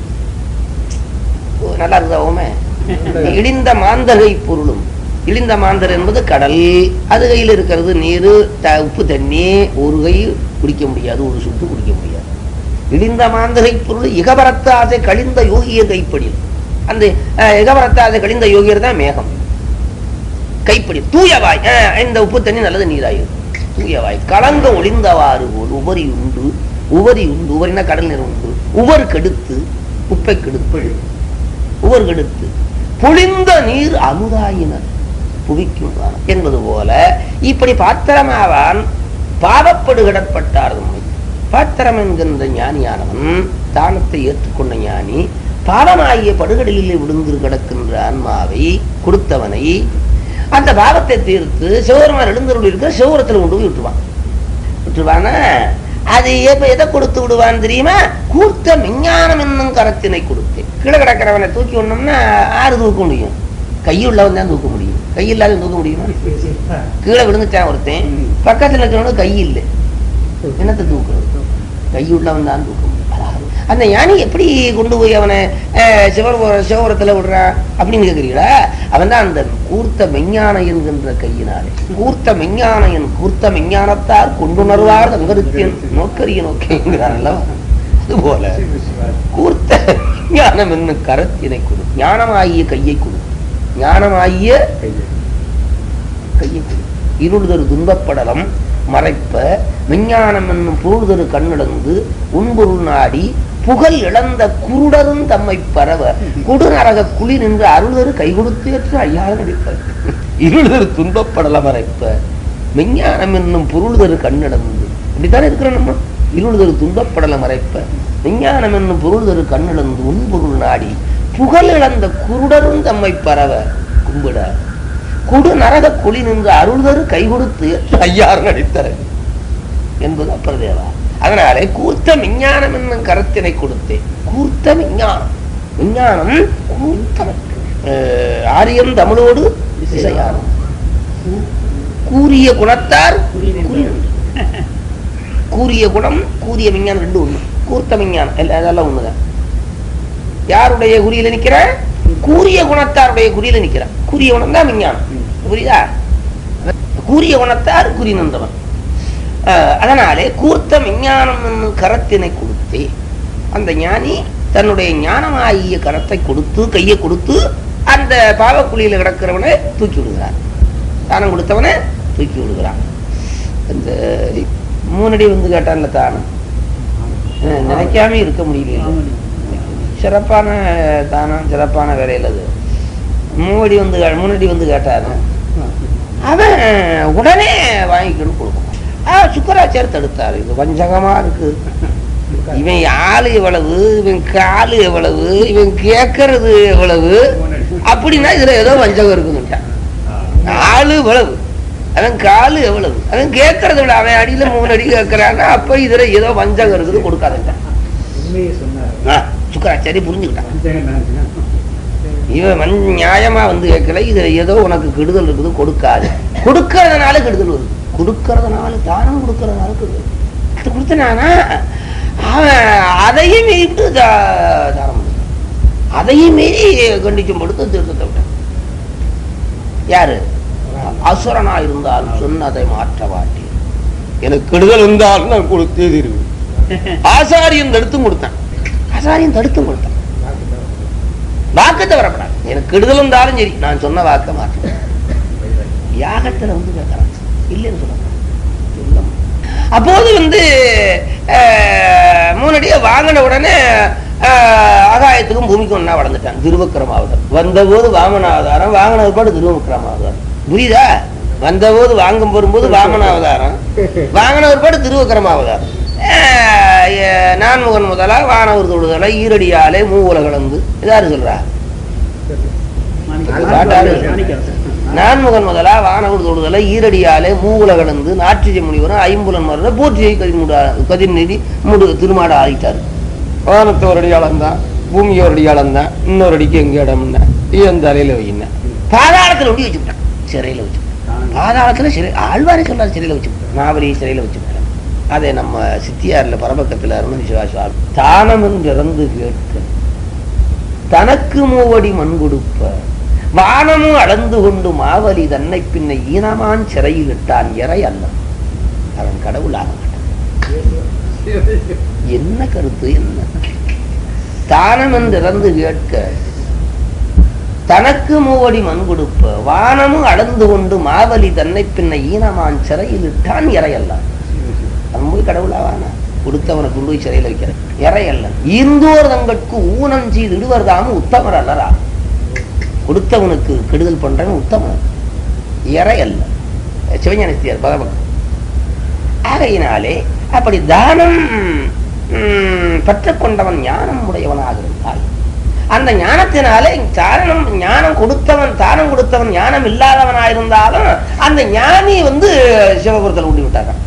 நல்லா இருந்தாவுமே. இழிந்த மாந்தர்கை பொருளும், இழிந்த மாந்தர் என்பது கடல், அது கையில் இருக்கிறது நீர், உப்பு தண்ணி. ஒரு கை குடிக்க முடியாது, ஒரு சுட்டு குடிக்க முடியாது. இழிந்த மாந்தர்கை பொருள் இகபரத்த ஆசை கழிந்த யோகியர் கைப்படி. அந்த இகபரத்த ஆசை கழிந்த யோகியர் தான் மேகம் கைப்படி. தூயவாய் இந்த உப்பு தண்ணி நல்லது நீராயிரு. தூயவாய் கலங்க ஒளிந்தவாறு போல் உபரி உண்டு. உவரி உண்டு, உவரினா கடல் நீர் உண்டு. உவர் கெடுத்து, உப்பை கெடுத்து, உவர் கெடுத்து பொழிந்த நீர் அமுதாயினர் புவிக்கும் என்பது போல இப்படி பாத்திரமாவான் பாவப்படுகிடப்பட்டார். பாத்திரம் என்கின்ற ஞானியானவன், தானத்தை ஏற்றுக்கொண்ட ஞானி, பாவமாகிய படுகடையிலே விழுந்து கிடக்கின்ற ஆன்மாவை கொடுத்தவனை அந்த பாவத்தை தீர்த்து சிவபெருமான் எழுந்தருள் இருக்கிற சிவபுரத்தில் கொண்டு போய் விட்டுருவான். விட்டுருவானா அது எப்ப எதை கொடுத்து விடுவான்னு தெரியுமா? கூர்த்த விஞ்ஞானம் என்னும் கரத்தினை கொடுத்து. கீழே கிடக்கிறவனை தூக்கி விடணும்னா ஆறு தூக்க முடியும்? கையுள்ளவன் தான் தூக்க முடியும். கையில்லாத தூக்க முடியுமா? கீழே விழுந்துட்டான் ஒருத்தன், பக்கத்துல இருக்கிறவனுக்கு கை இல்லை, என்னத்தை தூக்கணும்? கையுள்ளவன் தான் தூக்க முடியும். அந்த ஞானி எப்படி கொண்டு போய் அவனை சிவர் சிவபுரத்துல விடுறான் அப்படின்னு கேட்கிறீங்களா? அவன் தான் அந்த கூர்த்த மெஞ்ஞான என்கின்ற கையினாலே, கூர்த்த மெஞ்ஞான என் கூர்த்த மெஞ்ஞானத்தார் கொண்டுணர்வார் தங்கருத்தியன் நோக்கரிய நோக்கிங்கிறான் அல்லவா? அதுபோல கூர்த்த ஞானம் என்னும் கரத்தினை கொடு, ஞானமாகிய கையை கொடு, ஞானமாகிய கையை கொடு. இருள்தரு துன்பப்படலம் மறைப்ப விஞ்ஞானம் என்னும் பொருள்தரு கண்ணிழந்து உன்பொருள் நாடி புகழ் இழந்த குருடரும் தம்மை பரவ குடுநரக குளி நின்று அருள்தரு கை கொடுத்து ஏற்று ஐயாக நடிப்பார். இருள்தரு துன்பப்படல மறைப்ப விஞ்ஞானம் என்னும் பொருள்தரு கண்ணிழந்து, இப்படித்தானே இருக்கிறோம் நம்ம. இருள்தரு துன்பப்படல மறைப்ப விஞ்ஞானம் என்னும் பொருள்தரு கண்ணிழந்து உன்பொருள் நாடி புகழ் இழந்த குருடரும் தம்மை பரவ கும்பிட குடு நரக குழி நின்று அருள்தரு கை கொடுத்து ஐயாறு நடித்தர என்பது அப்பர் தேவா. அதனாலே கூர்த்த விஞ்ஞானம் என்னும் கரத்தினை கொடுத்தேன். கூர்த்த விஞ்ஞானம், விஞ்ஞானம் கூர்த்த ஆரியம் தமிழோடு இசையாரும் கூறிய குணத்தார் கூறிய குணம் கூறிய விஞ்ஞானம் ரெண்டு ஒண்ணு. கூர்த்த விஞ்ஞானம் அதெல்லாம் ஒண்ணுதான். யாருடைய குறியில நிக்கிற? கூறிய குணத்தாருடைய குறியில நிக்கிறான். கூறிய குணம் தான் விஞ்ஞானம். புரியுதா? கூறிய குணத்தார் குறி நின்றவன். அதனாலே கூர்த்த விஞ்ஞானம் என்னும் கரத்தினை கொடுத்தே அந்த ஞானி தன்னுடைய ஞானமாகிய கரத்தை கொடுத்து கையை கொடுத்து அந்த பாவக்குழியில கிடக்கிறவனை தூக்கி விடுகிறார். தானம் கொடுத்தவனை தூக்கி விடுகிறான். இந்த மூணடி வந்து கேட்டான்ல தானம், நினைக்காம இருக்க முடியல. சிறப்பான தானம், சிறப்பான வேலையில் அது. மூவடி வந்து மூணடி வந்து கேட்டாரு, அவன் உடனே வாங்கிக்கணும் கொடுக்கணும். ஆஹ் சுக்கராச்சார் தடுத்தாரு. இது வஞ்சகமா இருக்கு. இவன் ஆளு எவ்வளவு, இவன் காலு எவ்வளவு, இவன் கேட்கறது எவ்வளவு, அப்படின்னா இதுல ஏதோ வஞ்சகம் இருக்குதுட்டான். ஆளு எவ்வளவு, அவன் காலு எவ்வளவு, அவன் கேட்கறது விட அவன் அடியில மூணு அடி கேட்கறான்னா அப்ப இதுல ஏதோ வஞ்சகம் இருக்குது, கொடுக்காதுட்டான். சுக்கராச்சாரி புரிஞ்சுக்கிட்டான். இவன் நியாயமா வந்து கேட்கல, இதுல ஏதோ உனக்கு கெடுதல் இருக்குது, கொடுக்காது. கொடுக்கறதுனால கெடுதல் வருது, கொடுக்கறதுனால தானம் கொடுக்கறதுனால கெடுதல். அது கொடுத்தனானா அவன் அதையும் மீறிட்டு தானம், அதையும் மீறி கண்டிக்கும் படுத்து திருத்தத்தை விட்டான். யாரு? அசுரனா இருந்தாலும் சொன்னதை மாற்ற மாட்டேன், எனக்கு கெடுதல் இருந்தாலும் நான் கொடுத்தே தீர்வு. ஆசாரியம் தடுத்தும் கொடுத்தான், ஆசாரியம் தடுத்தும் கொடுத்தான். வாக்கத்தை வரப்படாது, எனக்கு கெடுதல் இருந்தாலும் சரி நான் சொன்ன வாக்க மாற்றேன். யாகத்துல வந்து கேட்கறான், இல்லைன்னு சொல்ல. அப்போது வந்து மூணடிய வாங்கின உடனே ஆகாயத்துக்கும் பூமிக்கும் ஒன்னா வளர்ந்துட்டான். திருவக்கிரமாவதாரம் வந்த போது வாமனாவதாரம், வாங்கின பாடு திருவக்கிரமாவதாரம். புரியுதா? வந்த போது வாங்கும் வரும்போது வாமனாவதாரம், வாங்கின ஒரு பாடு திருவக்கிரமாவதாரம். நான்முகன் முதலா வானவர் தொழுதலை ஈரடியாலே மூவுல கலந்து இதாரு சொல்றா? நான்முகன் முதலா வானவர் தொழுதலை ஈரடியாலே மூவுல கலந்து நாற்றிய முனிவரும் ஐம்புலன் மருந்த போற்றியை கதிர்முடா கதிர்நீதி முடு திருமாட ஆகிட்டாரு. வானத்தை ஒரு அடி அளந்தான், பூமியை ஒரு அடி அளந்தான், இன்னொரு அடிக்கு எங்க இடம்னா என் தலையில வையின பாதாளத்துல ஒண்டி வச்சுக்கிட்டான், சிறையில வச்சுக்கிட்டான். பாதாளத்துல சிறை ஆழ்வாரே சொல்லாரு, சிறையில வச்சுக்கிட்டான், மாவரி சிறையில வச்சுக்கிட்டான். அதை நம்ம சித்தியார்ல பரபக்கத்துல அருமதி சிவாசுவார் தானம் என்று இறந்து கேட்க தனக்கு மூவடி மண் கொடுப்ப வானமும் அளந்து கொண்டு மாவலி தன்னை பின்ன ஈனமான் சிறையில் இட்டான் இறை அல்ல, அவன் கடவுளாக மாட்டான். என்ன கருத்து? என்ன தானம் என்று இறந்து கேட்க தனக்கு மூவடி மண் கொடுப்ப வானமும் அளந்து கொண்டு மாவலி தன்னை பின்ன ஈனமான் சிறையில் இட்டான் இறை அல்ல. அவன் போய் கடவுளாவானா? கொடுத்தவனை கொண்டு போய் சிறையில் வைக்கிறேன் இறை அல்ல. ஈர்ந்தோர் தங்கட்கு ஊனம் செய்து இடுவர் தாம உத்தமர் அல்லரா. கொடுத்தவனுக்கு கெடுதல் பண்றவன் உத்தமன், இறை அல்ல. சிவஞானஸ்தியார் பதபக்கம். ஆகையினாலே அப்படி தானம் பெற்றுக்கொண்டவன் ஞானம் உடையவனாக இருந்தால் அந்த ஞானத்தினாலே தானம் ஞானம் கொடுத்தவன் தானம் கொடுத்தவன் ஞானம் இல்லாதவனாயிருந்தாலும் அந்த ஞானி வந்து சிவபுரத்தில் ஊட்டி விட்டாரான்.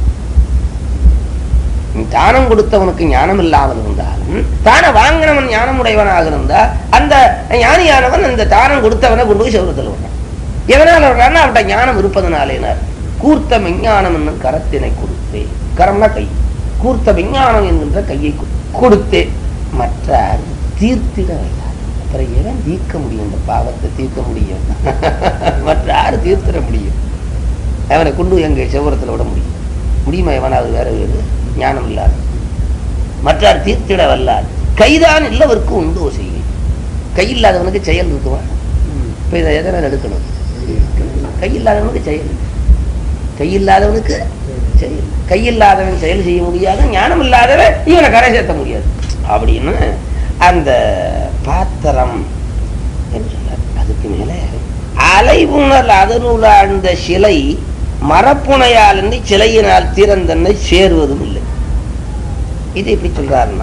தானம் கொடுத்தவனுக்கு ஞானம் இல்லாமல் இருந்தாலும் தானம் வாங்கினவன் ஞானம் உடையவனாக இருந்தா அந்த ஞானியானவன் அந்த தானம் கொடுத்தவனை கொண்டு போய் சிவபுரத்தில் விடுறான். எதனால விடுறான்னா அவன்கிட்ட ஞானம் இருப்பதனாலேனார். கூர்த்த விஞ்ஞானம் என்னும் கரத்தினை கொடுத்தே, கரம்னா கை, கூர்த்த விஞ்ஞானம் என்கின்ற கையை கொடுத்தே மற்ற தீர்த்திட வைத்தார். அப்புறம் எவன் தீர்க்க முடியும்? இந்த பாவத்தை தீர்க்க முடியும்? மற்ற யாரு தீர்த்திட முடியும்? அவனை கொண்டு எங்க சிவபுரத்தில் விட முடியும் முடியுமா? எவனாவது வேற வேறு ஞானம் இல்லாத மற்றார் தீர்த்திட வல்லார். கைதான் இல்லவருக்கு உண்டு செய்ய. கை இல்லாதவனுக்கு செயல் இருக்குவா? இப்ப இதை எதனால் எடுக்கணும்? கை இல்லாதவனுக்கு செயல், கையில்லாதவனுக்கு செயல், கையில்லாதவன் செயல் செய்ய முடியாது, ஞானம் இல்லாதவன் இவனை கரை சேர்த்த முடியாது அப்படின்னு அந்த பாத்திரம் என்று சொன்னார். அதுக்கு மேல அலைவுணல் அதனுள்ள அந்த சிலை மரப்புனையால் என்று சிலையினால் திறந்தன்னை சேருவதும் இல்லை. இது எப்படி சொல்றாருன்னா,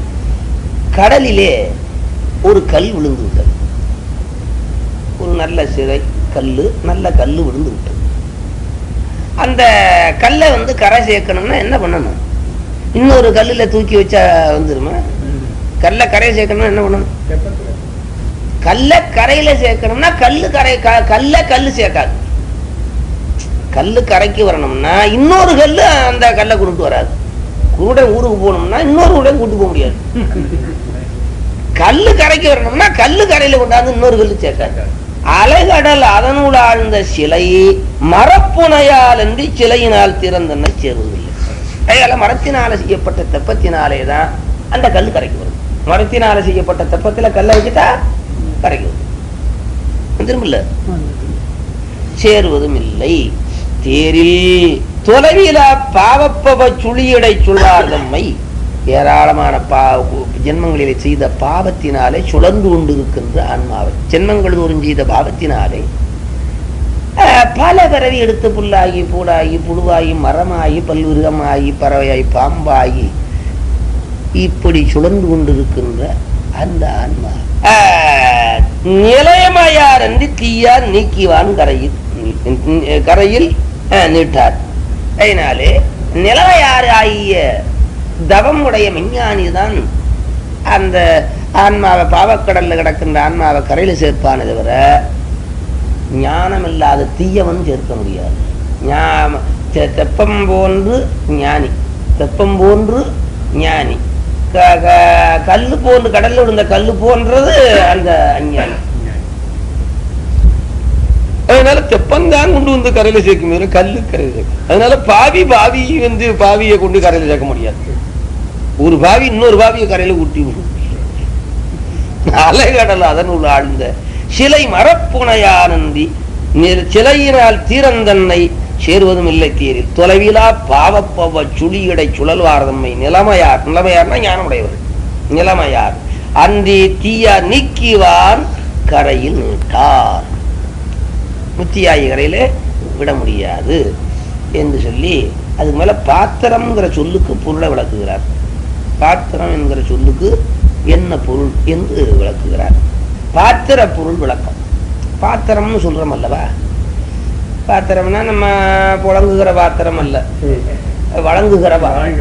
கடலிலே ஒரு கல் விழுந்து விட்டது. ஒரு நல்ல சிலை கல்லு, நல்ல கல்லு விழுந்து விட்டது. அந்த கல்லை வந்து கரை சேர்க்கணும்னா என்ன பண்ணணும்? இன்னொரு கல்லுல தூக்கி வச்சா வந்துருமா? கல்லை கரையை சேர்க்கணும்னா என்ன பண்ணணும்? கல்லை கரையில சேர்க்கணும்னா கல்லு கரை கல்ல கல்லு சேர்க்காது. கல்லு கரைக்கு வரணும்னா இன்னொரு கல்லு அந்த கல்லை கொண்டு வராது. கூட ஊருக்கு போகணும்னா இன்னொரு கூட கூட்டு போக முடியாது. கல்லு கரைக்கு வரணும்னா கல்லு கரையில கொண்டாந்து இன்னொரு கல்லு சேர்க்காது. அலைகடல் அதனுள் ஆழ்ந்த சிலை மரப்புனையால் என்று சிலையினால் திறந்தன்னை சேருவதில்லை. அதனால மரத்தினால செய்யப்பட்ட தெப்பத்தினாலேதான் அந்த கல்லு கரைக்கு வரும். மரத்தினால செய்யப்பட்ட தெப்பத்துல கல்லை வச்சுட்டா கரைக்கு வரும். திரும்பல சேருவதும் இல்லை. தேரில் தொலைவில பாவப்பவ சுழியடை சொல்லார்தம்மை ஏராளமான பா ஜென்மங்களிலே செய்த பாவத்தினாலே சுழந்து கொண்டிருக்கின்ற ஆன்மாவை, ஜென்மங்கள் தோறும் செய்த பாவத்தினாலே பல பிறவி எடுத்து புல்லாகி பூடாகி புழுவாகி மரமாகி பல்விருகமாகி பறவையாகி பாம்பாகி இப்படி சுழந்து கொண்டிருக்கின்ற அந்த ஆன்மா நிலையமையார் என்று தீயார் நீக்கிவான் கரையில் கரையில் நீட்டார். அதனாலே நிலைமையார் ஆகிய தவமுடைய விஞ்ஞானி தான் அந்த ஆன்மாவை பாவக்கடல்ல கிடக்கின்ற ஆன்மாவை கரையில சேர்ப்பானே தவிர ஞானம் இல்லாத தீயவன் சேர்க்க முடியாது. தெப்பம் போன்று ஞானி, தெப்பம் போன்று ஞானி, கல்லு போன்று கடல்ல விழுந்த கல்லு போன்றது அந்த அஞ்ஞானி. அதனால தெப்பந்தான் கொண்டு வந்து கரையில சேர்க்கும், கல்லு கரையில சேர்க்கும். அதனால பாவி பாவி வந்து பாவியை கொண்டு கரையில சேர்க்க முடியாது. ஒரு பாவி இன்னொரு பாவியை கரையில ஊட்டி விடும். அலைகடல் அதனுள் ஆழ்ந்த சிலை மரப்புனையானந்தி சிலையினால் தீரந்தன்னை சேருவதும் இல்லை. தீரில் தொலைவிலா பாவப்பவ சுழியடை சுழல்வார்தம்மை நிலைமையார், நிலைமையார்னா ஞானமுடையவர், நிலைமையார் அன்றி தீயா நீக்கிவான் கரையில் நீட்டார். முத்தியாயி கரையில விட முடியாது என்று சொல்லி அதுக்கு மேல பாத்திரம்ங்கிற சொல்லுக்கு பொருளை விளக்குகிறார். பாத்திரம் என்கிற சொல்லுக்கு என்ன பொருள் என்று விளக்குகிறார். பாத்திர பொருள் விளக்கம். பாத்திரம்னு சொல்றோம் அல்லவா? பாத்திரம்னா நம்ம புழங்குகிற பாத்திரம் அல்ல, வழங்குகிற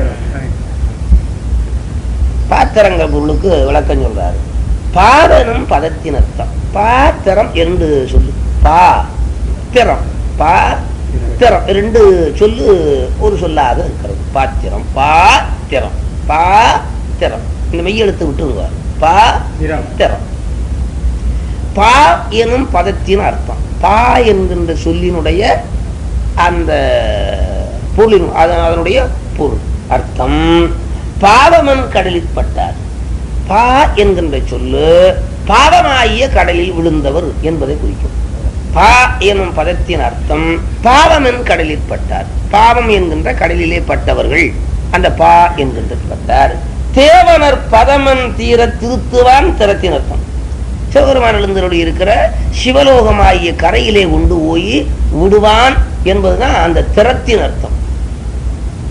பாத்திரங்கிற பொருளுக்கு விளக்கம் சொல்றாரு. பாதனும் பதத்தின் அர்த்தம். பாத்திரம் என்று சொல்லு, பா திறம், பா திறம் ரெண்டு சொல்லு ஒரு சொல்லாத இருக்கிறது. பாத்திரம், பாத்திரம், பாத்திரம் இந்த மெய் எழுத்து விட்டுருவார். பா திறம். பா எனும் பதத்தின் அர்த்தம். பா என்கின்ற சொல்லினுடைய அந்த பொருளின் அதனுடைய பொருள் அர்த்தம் பாவமன் கடலில் பட்டார். பா என்கின்ற சொல்லு பாவமாகிய கடலில் விழுந்தவர் என்பதை குறிக்கும். பா எனும் பதத்தின் அர்த்தம் பாவமன் கடலில் பட்டார். பாவம் என்கின்ற கடலிலே பட்டவர்கள் அந்த பா என்கின்ற பட்டார். தேவனர் பதமன் தீர திருத்துவான் திறத்தின் அர்த்தம். சிவபெருமான் எழுந்தருளி இருக்கிற சிவலோகமாகிய கரையிலே கொண்டு போய் விடுவான் என்பதுதான் அந்த திறத்தின் அர்த்தம்.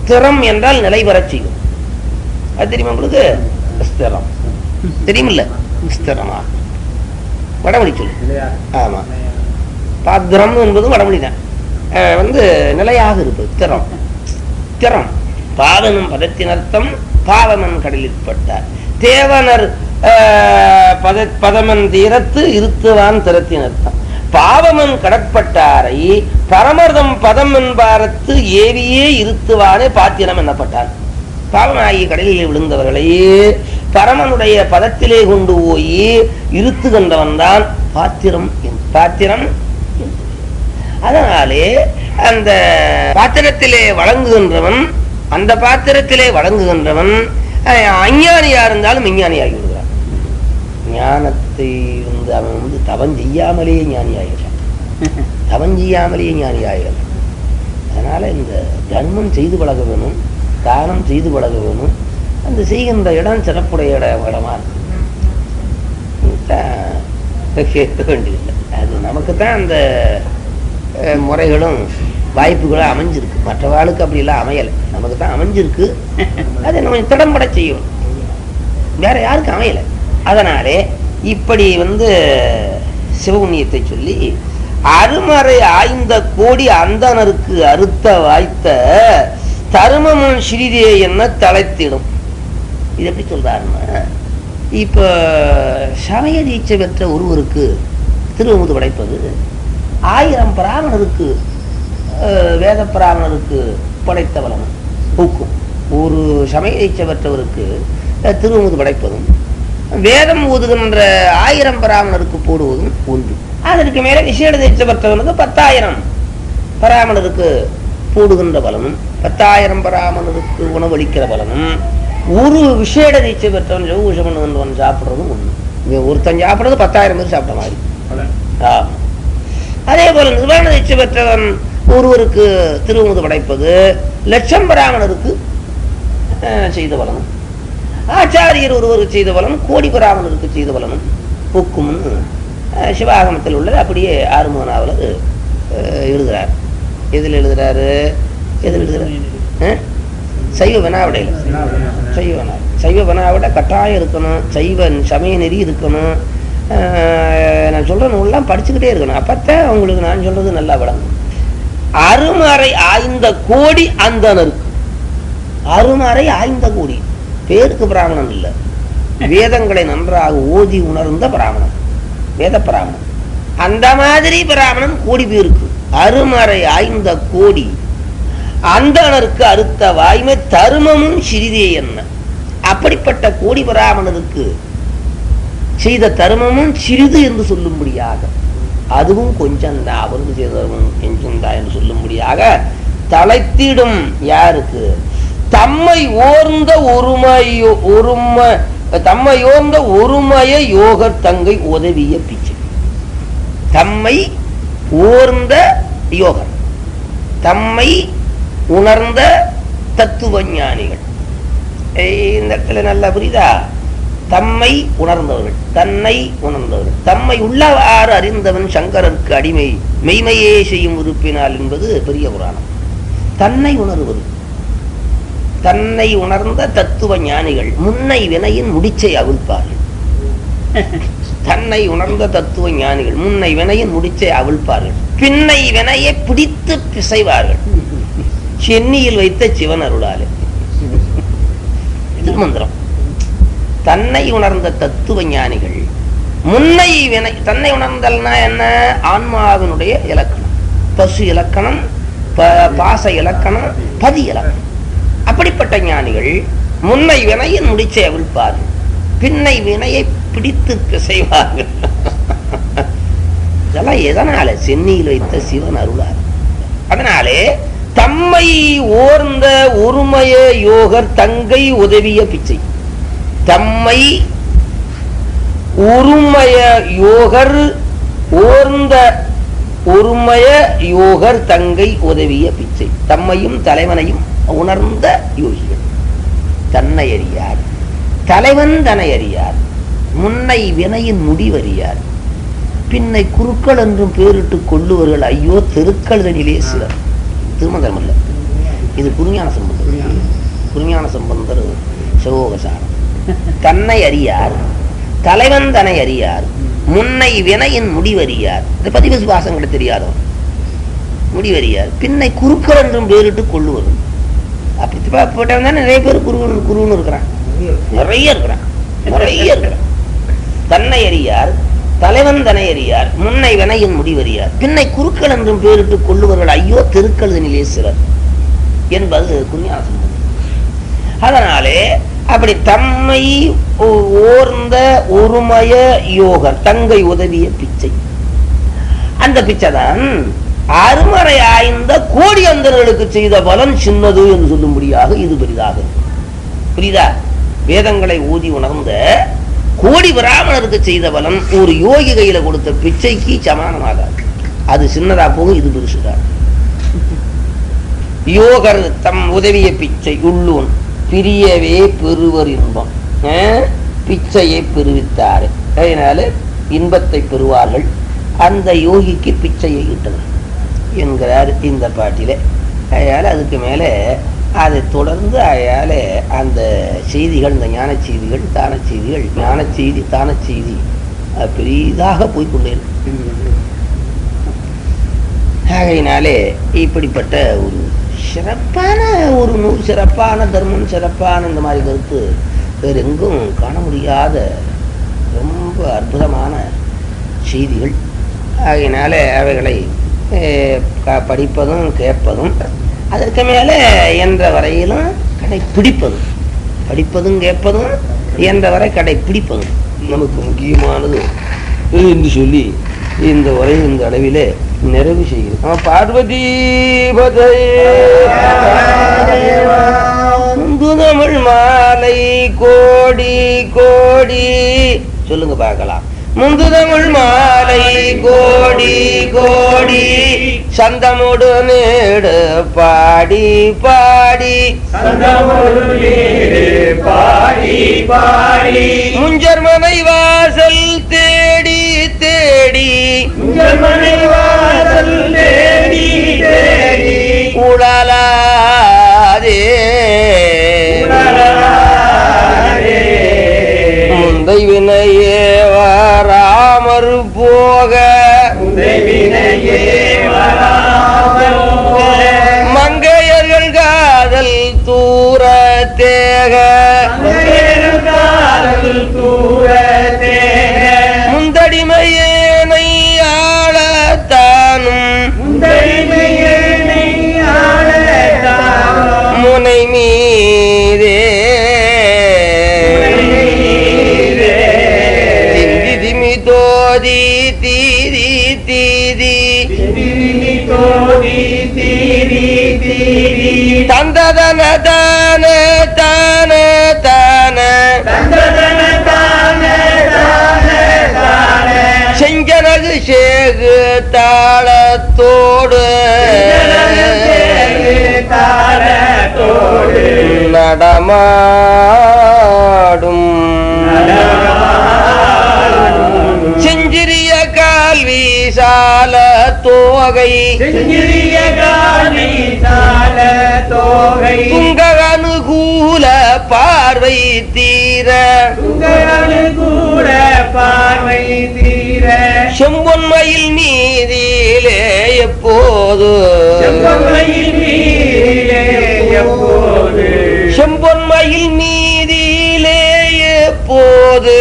ஸ்திரம் என்றால் நிலை பெறச் செய்யும். அது தெரியுமா உங்களுக்கு? ஸ்திரம் தெரியுமில்ல? ஸ்திரமா வடமொழி சொல்லு. ஆமா, பாத்திரம் என்பதும் வடமொழி தான். வந்து நிலையாக இருப்பது ஸ்திரம். ஸ்திரம் பாவனும் பதத்தினர்த்தம் பாவமன் கடலில் பட்டார் தேவனர் பத பதமன் தீரத்து இருத்துவான் திறத்தினர்த்தம் பாவமன் கடற்பட்டாரை பரமர்தம் பதம் என்பாரத்து ஏவியே இருத்துவானே பாத்திரம் என்னப்பட்டார். பாவமாகிய கடலில் விழுந்தவர்களையே பரமனுடைய பதத்திலே கொண்டு போய் இருத்துகின்றவன் தான் பாத்திரம். பாத்திரம் அதனாலே அந்த பாத்திரத்திலே வழங்குகின்றவன், அந்த பாத்திரத்திலே வழங்குகின்றவன் அஞ்ஞானியா இருந்தாலும் விஞ்ஞானியாகி விடுகிறான். ஞானத்தை வந்து அவன் வந்து தவம் செய்யாமலேயே ஞானி ஆகிறான். தவம் செய்யாமலேயே ஞானி ஆகிறான். அதனால இந்த தர்மம் செய்து பழக வேணும், தானம் செய்து பழக வேணும். அந்த செய்கின்ற இடம் சிறப்புடைய இடம் இடமா கேட்க வேண்டியதில்லை. அது நமக்கு தான் அந்த முறைகளும் வாய்ப்புகளும் அமைஞ்சிருக்கு. மற்றவாளுக்கு அப்படி எல்லாம் அமையலை, நமக்கு தான் அமைஞ்சிருக்கு. அதை நம்ம திடம்பட செய்யணும், வேற யாருக்கு அமையலை. அதனாலே இப்படி வந்து சிவபுண்ணியத்தை சொல்லி அருமறை ஆய்ந்த கோடி அந்தனருக்கு அறுத்த வாய்த்த தருமமும் சிறிதே என்ன தலைத்திடும். இது எப்படி சொல்றாருன்னா, இப்போ சமய தீட்சை பெற்ற ஒருவருக்கு திருவமுது படைப்பது ஆயிரம் பிராமணருக்கு வேத பிராமணருக்கு படைத்த பலனும் ஊக்கும். ஒரு சமய தீட்சை பெற்றவருக்கு திருவமுது படைப்பதும் வேதம் ஊதுகின்ற ஆயிரம் பிராமணருக்கு போடுவதும் ஒன்று. அதற்கு மேலே விசேட தீட்சை பெற்றவனுக்கு பத்தாயிரம் பிராமணருக்கு போடுகின்ற பலனும் பத்தாயிரம் பிராமணருக்கு உணவளிக்கிற பலனும் ஒரு விசேட தீட்சை பெற்றவன் ஜவுஷம் பண்ணுகின்றவன் சாப்பிட்றதும் ஒன்று. ஒருத்தன் சாப்பிட்றது பத்தாயிரம் பேர் சாப்பிட்ட மாதிரி. அதே போல நிர்வாண தீட்சை பெற்றவன் ஒருவருக்கு திருவமுது படைப்பது லட்சம் பிராமணருக்கு செய்த பலனும், ஆச்சாரியர் ஒருவருக்கு செய்த பலனும் கோடி பிராமணருக்கு செய்த பலனும் ஒக்கும்னு சிவாகமத்தில் உள்ளது. அப்படியே ஆறுமுக நாவலர் எழுதுகிறார். எதில் எழுதுறாரு? எதில் எழுதுறாரு? சைவ வினாவிடையில். சைவ வினா சைவ வினாவிட கட்டாயம் இருக்கணும், சைவ சமய நெறி இருக்கணும். நான் சொல்ற நூல்லாம் படிச்சுக்கிட்டே இருக்கணும், அப்பத்தான் உங்களுக்கு நான் சொல்றது நல்லா விளங்கும். அருமறை ஆய்ந்த கோடி அந்தனருக்கு. அருமறை ஆய்ந்த கோடி பேருக்கு பிராமணன் இல்ல, வேதங்களை நன்றாக ஓதி உணர்ந்த பிராமணன், வேத பிராமணன். அந்த மாதிரி பிராமணன் கோடி பேருக்கு. அருமறை ஆய்ந்த கோடி அந்தனருக்கு அறுத்த வாய்மை தருமமும் சிறிதே என்ன. அப்படிப்பட்ட கோடி பிராமணருக்கு செய்த தருமமும் சிறிது என்று சொல்லும்படியாக, அதுவும் கொஞ்சம் தான், அவருக்கு செய்த தர்மம் கொஞ்சம் தான் என்று சொல்லும்படியாக தலைத்திடும். யாருக்கு? தம்மை ஓர்ந்த ஒருமையோ ஒருமை தம்மை ஓர்ந்த ஒருமைய யோகர் தங்கை உதவிய பிச்சை. தம்மை ஓர்ந்த யோகர், தம்மை உணர்ந்த தத்துவ ஞானிகள். இந்த இடத்துல நல்லா புரியுதா? தம்மை உணர்ந்தவர்கள், தன்னை உணர்ந்தவர்கள், தம்மை உள்ளவாறு அறிந்தவன் சங்கரருக்கு அடிமை மெய்மையே செய்யும் உறுப்பினால் என்பது பெரிய புராணம். தன்னை உணர்வது, தன்னை உணர்ந்த தத்துவ ஞானிகள் முன்னை வினையின் முடிச்சை அவிழ்ப்பார்கள். தன்னை உணர்ந்த தத்துவ ஞானிகள் முன்னை வினையின் முடிச்சை அவிழ்ப்பார்கள், பின்னை வினையை பிடித்து பிசைவார்கள் சென்னியில் வைத்த சிவன் அருளாலே. திருமந்திரம். தன்னை உணர்ந்த தத்துவ ஞானிகள் முன்னை வினை. தன்னை உணர்ந்தல்னா என்ன? ஆன்மாவினுடைய இலக்கணம், பசு இலக்கணம், பாச இலக்கணம், பதி இலக்கணம். அப்படிப்பட்ட ஞானிகள் முன்னை வினையின் முடிச்சை அவிழ்ப்பார்கள், பின்னை வினையை பிடித்து பிசைவார்கள். இதெல்லாம் எதனால? சென்னியில் வைத்த சிவன் அருளார். அதனாலே தம்மை ஓர்ந்த ஒருமைய யோகர் தங்கை உதவிய பிச்சை. தம்மை ஒருமைய யோகர் ஓர்ந்த ஒருமைய யோகர் தங்கை உதவிய பிச்சை. தம்மையும் தலைவனையும் உணர்ந்த யோகிகள். தன்னை அறியார், தலைவன் தன்னை அறியார், முன்னை வினையின் முடிவறியார், பின்னை குருக்கள் என்றும் பேரிட்டு கொள்ளுவர்கள் ஐயோ தெருக்களிலே சிலர். திருமந்திரம் அல்ல, இது குருஞான சம்பந்தர். குருஞான சம்பந்தர் சிவோகசாரம். தன்னை அறியார், தலைவன் தன்னை அறியார், முன்னை வினையின் முடிவறியார். இந்த பதிவு சுவாசங்களை தெரியாதவன் முடிவறியார், பின்னை குருக்கள் என்றும் பேரிட்டு கொள்ளுவரும். அப்படி போட்டவன் தான் நிறைய பேர் குரு குருன்னு இருக்கிறான், நிறைய இருக்கிறான், நிறைய இருக்கிறான். தன்னை அறியார், தலைவன் தன்னை அறியார், முன்னை வினையின் முடிவறியார், பின்னை குருக்கள் என்றும் பேரிட்டு கொள்ளுவர்கள் ஐயோ திருக்கழுதனிலே சிலர் என்பது குருஞான சம்பந்தர். அதனாலே அப்படி தம்மை ஓர்ந்த ஒருமய யோகர் தங்கை உதவிய பிச்சை. அந்த பிச்சை தான் அருமறை ஆய்ந்த கோடி அந்தர்களுக்கு செய்த பலன் சின்னது என்று சொல்லும்படியாக இது பெரிதாக. புரியுதா? வேதங்களை ஊதி உணர்ந்த கோடி பிராமணருக்கு செய்த பலன் ஒரு யோகி கையில கொடுத்த பிச்சைக்கு சமானமாகாது. அது சின்னதா போகும், இது பெருசுதான். யோகர் தம் உதவிய பிச்சை உள்ளூன் பிரியவே பெறுவர் இன்பம், பிச்சையை பெறுவித்தாரு. அதனால இன்பத்தை பெறுவார்கள், அந்த யோகிக்கு பிச்சையை இட்டனர் என்கிறார் இந்த பாட்டிலே. அதனால அதுக்கு மேலே அதை தொடர்ந்து அயால அந்த செய்திகள், இந்த ஞான செய்திகள், தான செய்திகள், ஞான செய்தி தான செய்தி பெரிதாக போய்கொண்டே ஆகையினாலே இப்படிப்பட்ட ஒரு சிறப்பான ஒரு நூறு, சிறப்பான தர்மம், சிறப்பான இந்த மாதிரி கருத்து வேறு எங்கும் காண முடியாத ரொம்ப அற்புதமான செய்திகள். ஆகையினால அவைகளை படிப்பதும் கேட்பதும், அதற்கு மேலே என்ற வரையிலும் கடைப்பிடிப்பதும், படிப்பதும் கேட்பதும் என்ற வரை கடைப்பிடிப்பதும் நமக்கு முக்கியமானது என்று சொல்லி இந்த உரை இந்த அளவிலே நிறைவு செய்கிறோம். பார்வதி தமிழ் மாலை கோடி கோடி சொல்லுங்க பார்க்கலாம். முந்து தமிழ் மாலை கோடி கோடி சந்தமுடு நேடு பாடி பாடி பாடி பாடி முஞ்சர்மனை வாசல் தேடி தேடி முஞ்சர்மனை வாசல் தேடி தேடி உடலாதே முந்தை வினையே வராமற் போக மங்கையர்கள் காதல் தூர தேக முந்தடிமையேனை ஆளத்தானும் முனை மீதே தோதி தீதி தீதி தந்ததன தான தான தான செஞ்சனகு சேகு தாளத்தோடு நடமாடும் செஞ்சிரிய கால் வீசால தோகை துங்க அனுகூல பார்வை தீர செம்பொன்மையில் நீதியிலே எப்போது செம்பொன்மையில் நீதியிலே எப்போது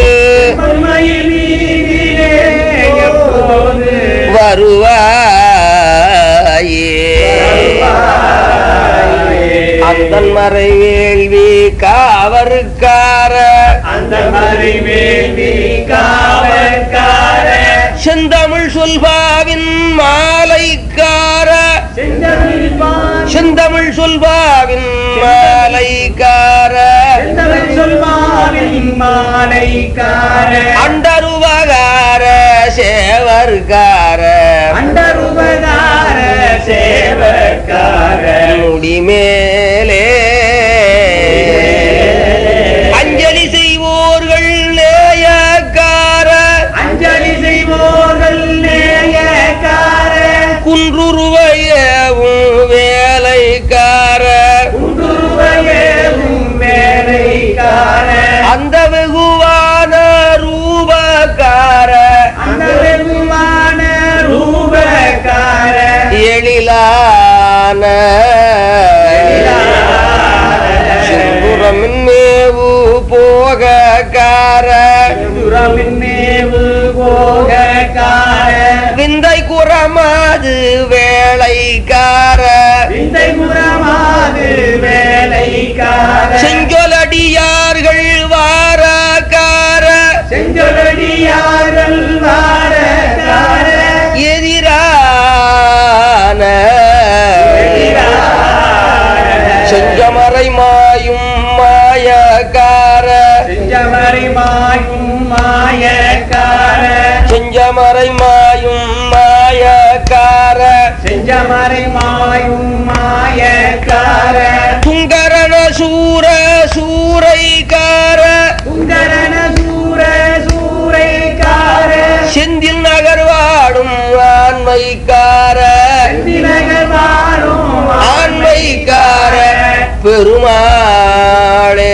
வருவாயே அந்தன் மறை வேள்வி காவருக்கார செந்தமிழ் சொல்பாவின் மாலைக்கார செந்தமிழ் சொல்பாவின் மாலைக்கார அண்டருவகார சேவர்கார முடிமேலே அஞ்சலி செய்வோர்கள் நேயக்கார அஞ்சலி செய்வோர்கள் நேயக்கார குன்றுருவையவும் வேலைக்கார பின்னேவு போகக்கார பின்னேவு போகக்கார விந்தை குறமாது வேளைக்கார விந்தை குறமாது வேளைக்கார செஞ்சொலடியார்கள் வாரக்கார செஞ்சொலடியார்கள் வாரக்கார எதிரான செஞ்சமறை மாயும் மாயக்கார செஞ்சமறை மாயும் மாயக்கார செஞ்சமறை மாயும் மாயக்கார செஞ்சமறை மாயும் மாயக்கார துங்கரண சூர சூரைக்கார துங்கரண சூர சூரைக்கார செந்தில் நகர் வாடும் ஆண்மைக்கார செந்தில் வாடும் ஆண்மைக்கார பெருமாளே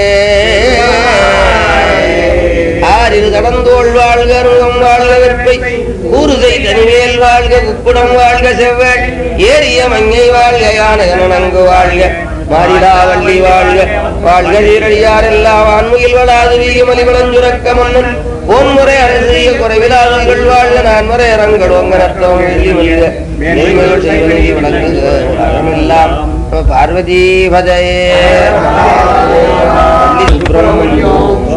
ஆறில் கடந்தோள் வாழ்க ருகம் வாழ்க வெற்பை ஊருகை தனிவேல் வாழ்க குக்குடம் வாழ்க செவ்வாய் ஏரிய மங்கை வாழ்க யானகனங்கு வாழ்க மாரிடாவள்ளி வாழ்க வாழ்க சீரடியார் எல்லாம் ஆண்மையில் வளாது வீகமலி வளஞ்சுரக்க மன்னன் ஒன்முறை அரசிய குறைவிலாதங்கள் வாழ்க நான் முறை அரங்கல் ஒங்க நத்தம் மேல்மைகள் செய்வதை வழங்குகிறெல்லாம் பார்வதி பதையே சுப்பிரமணியம்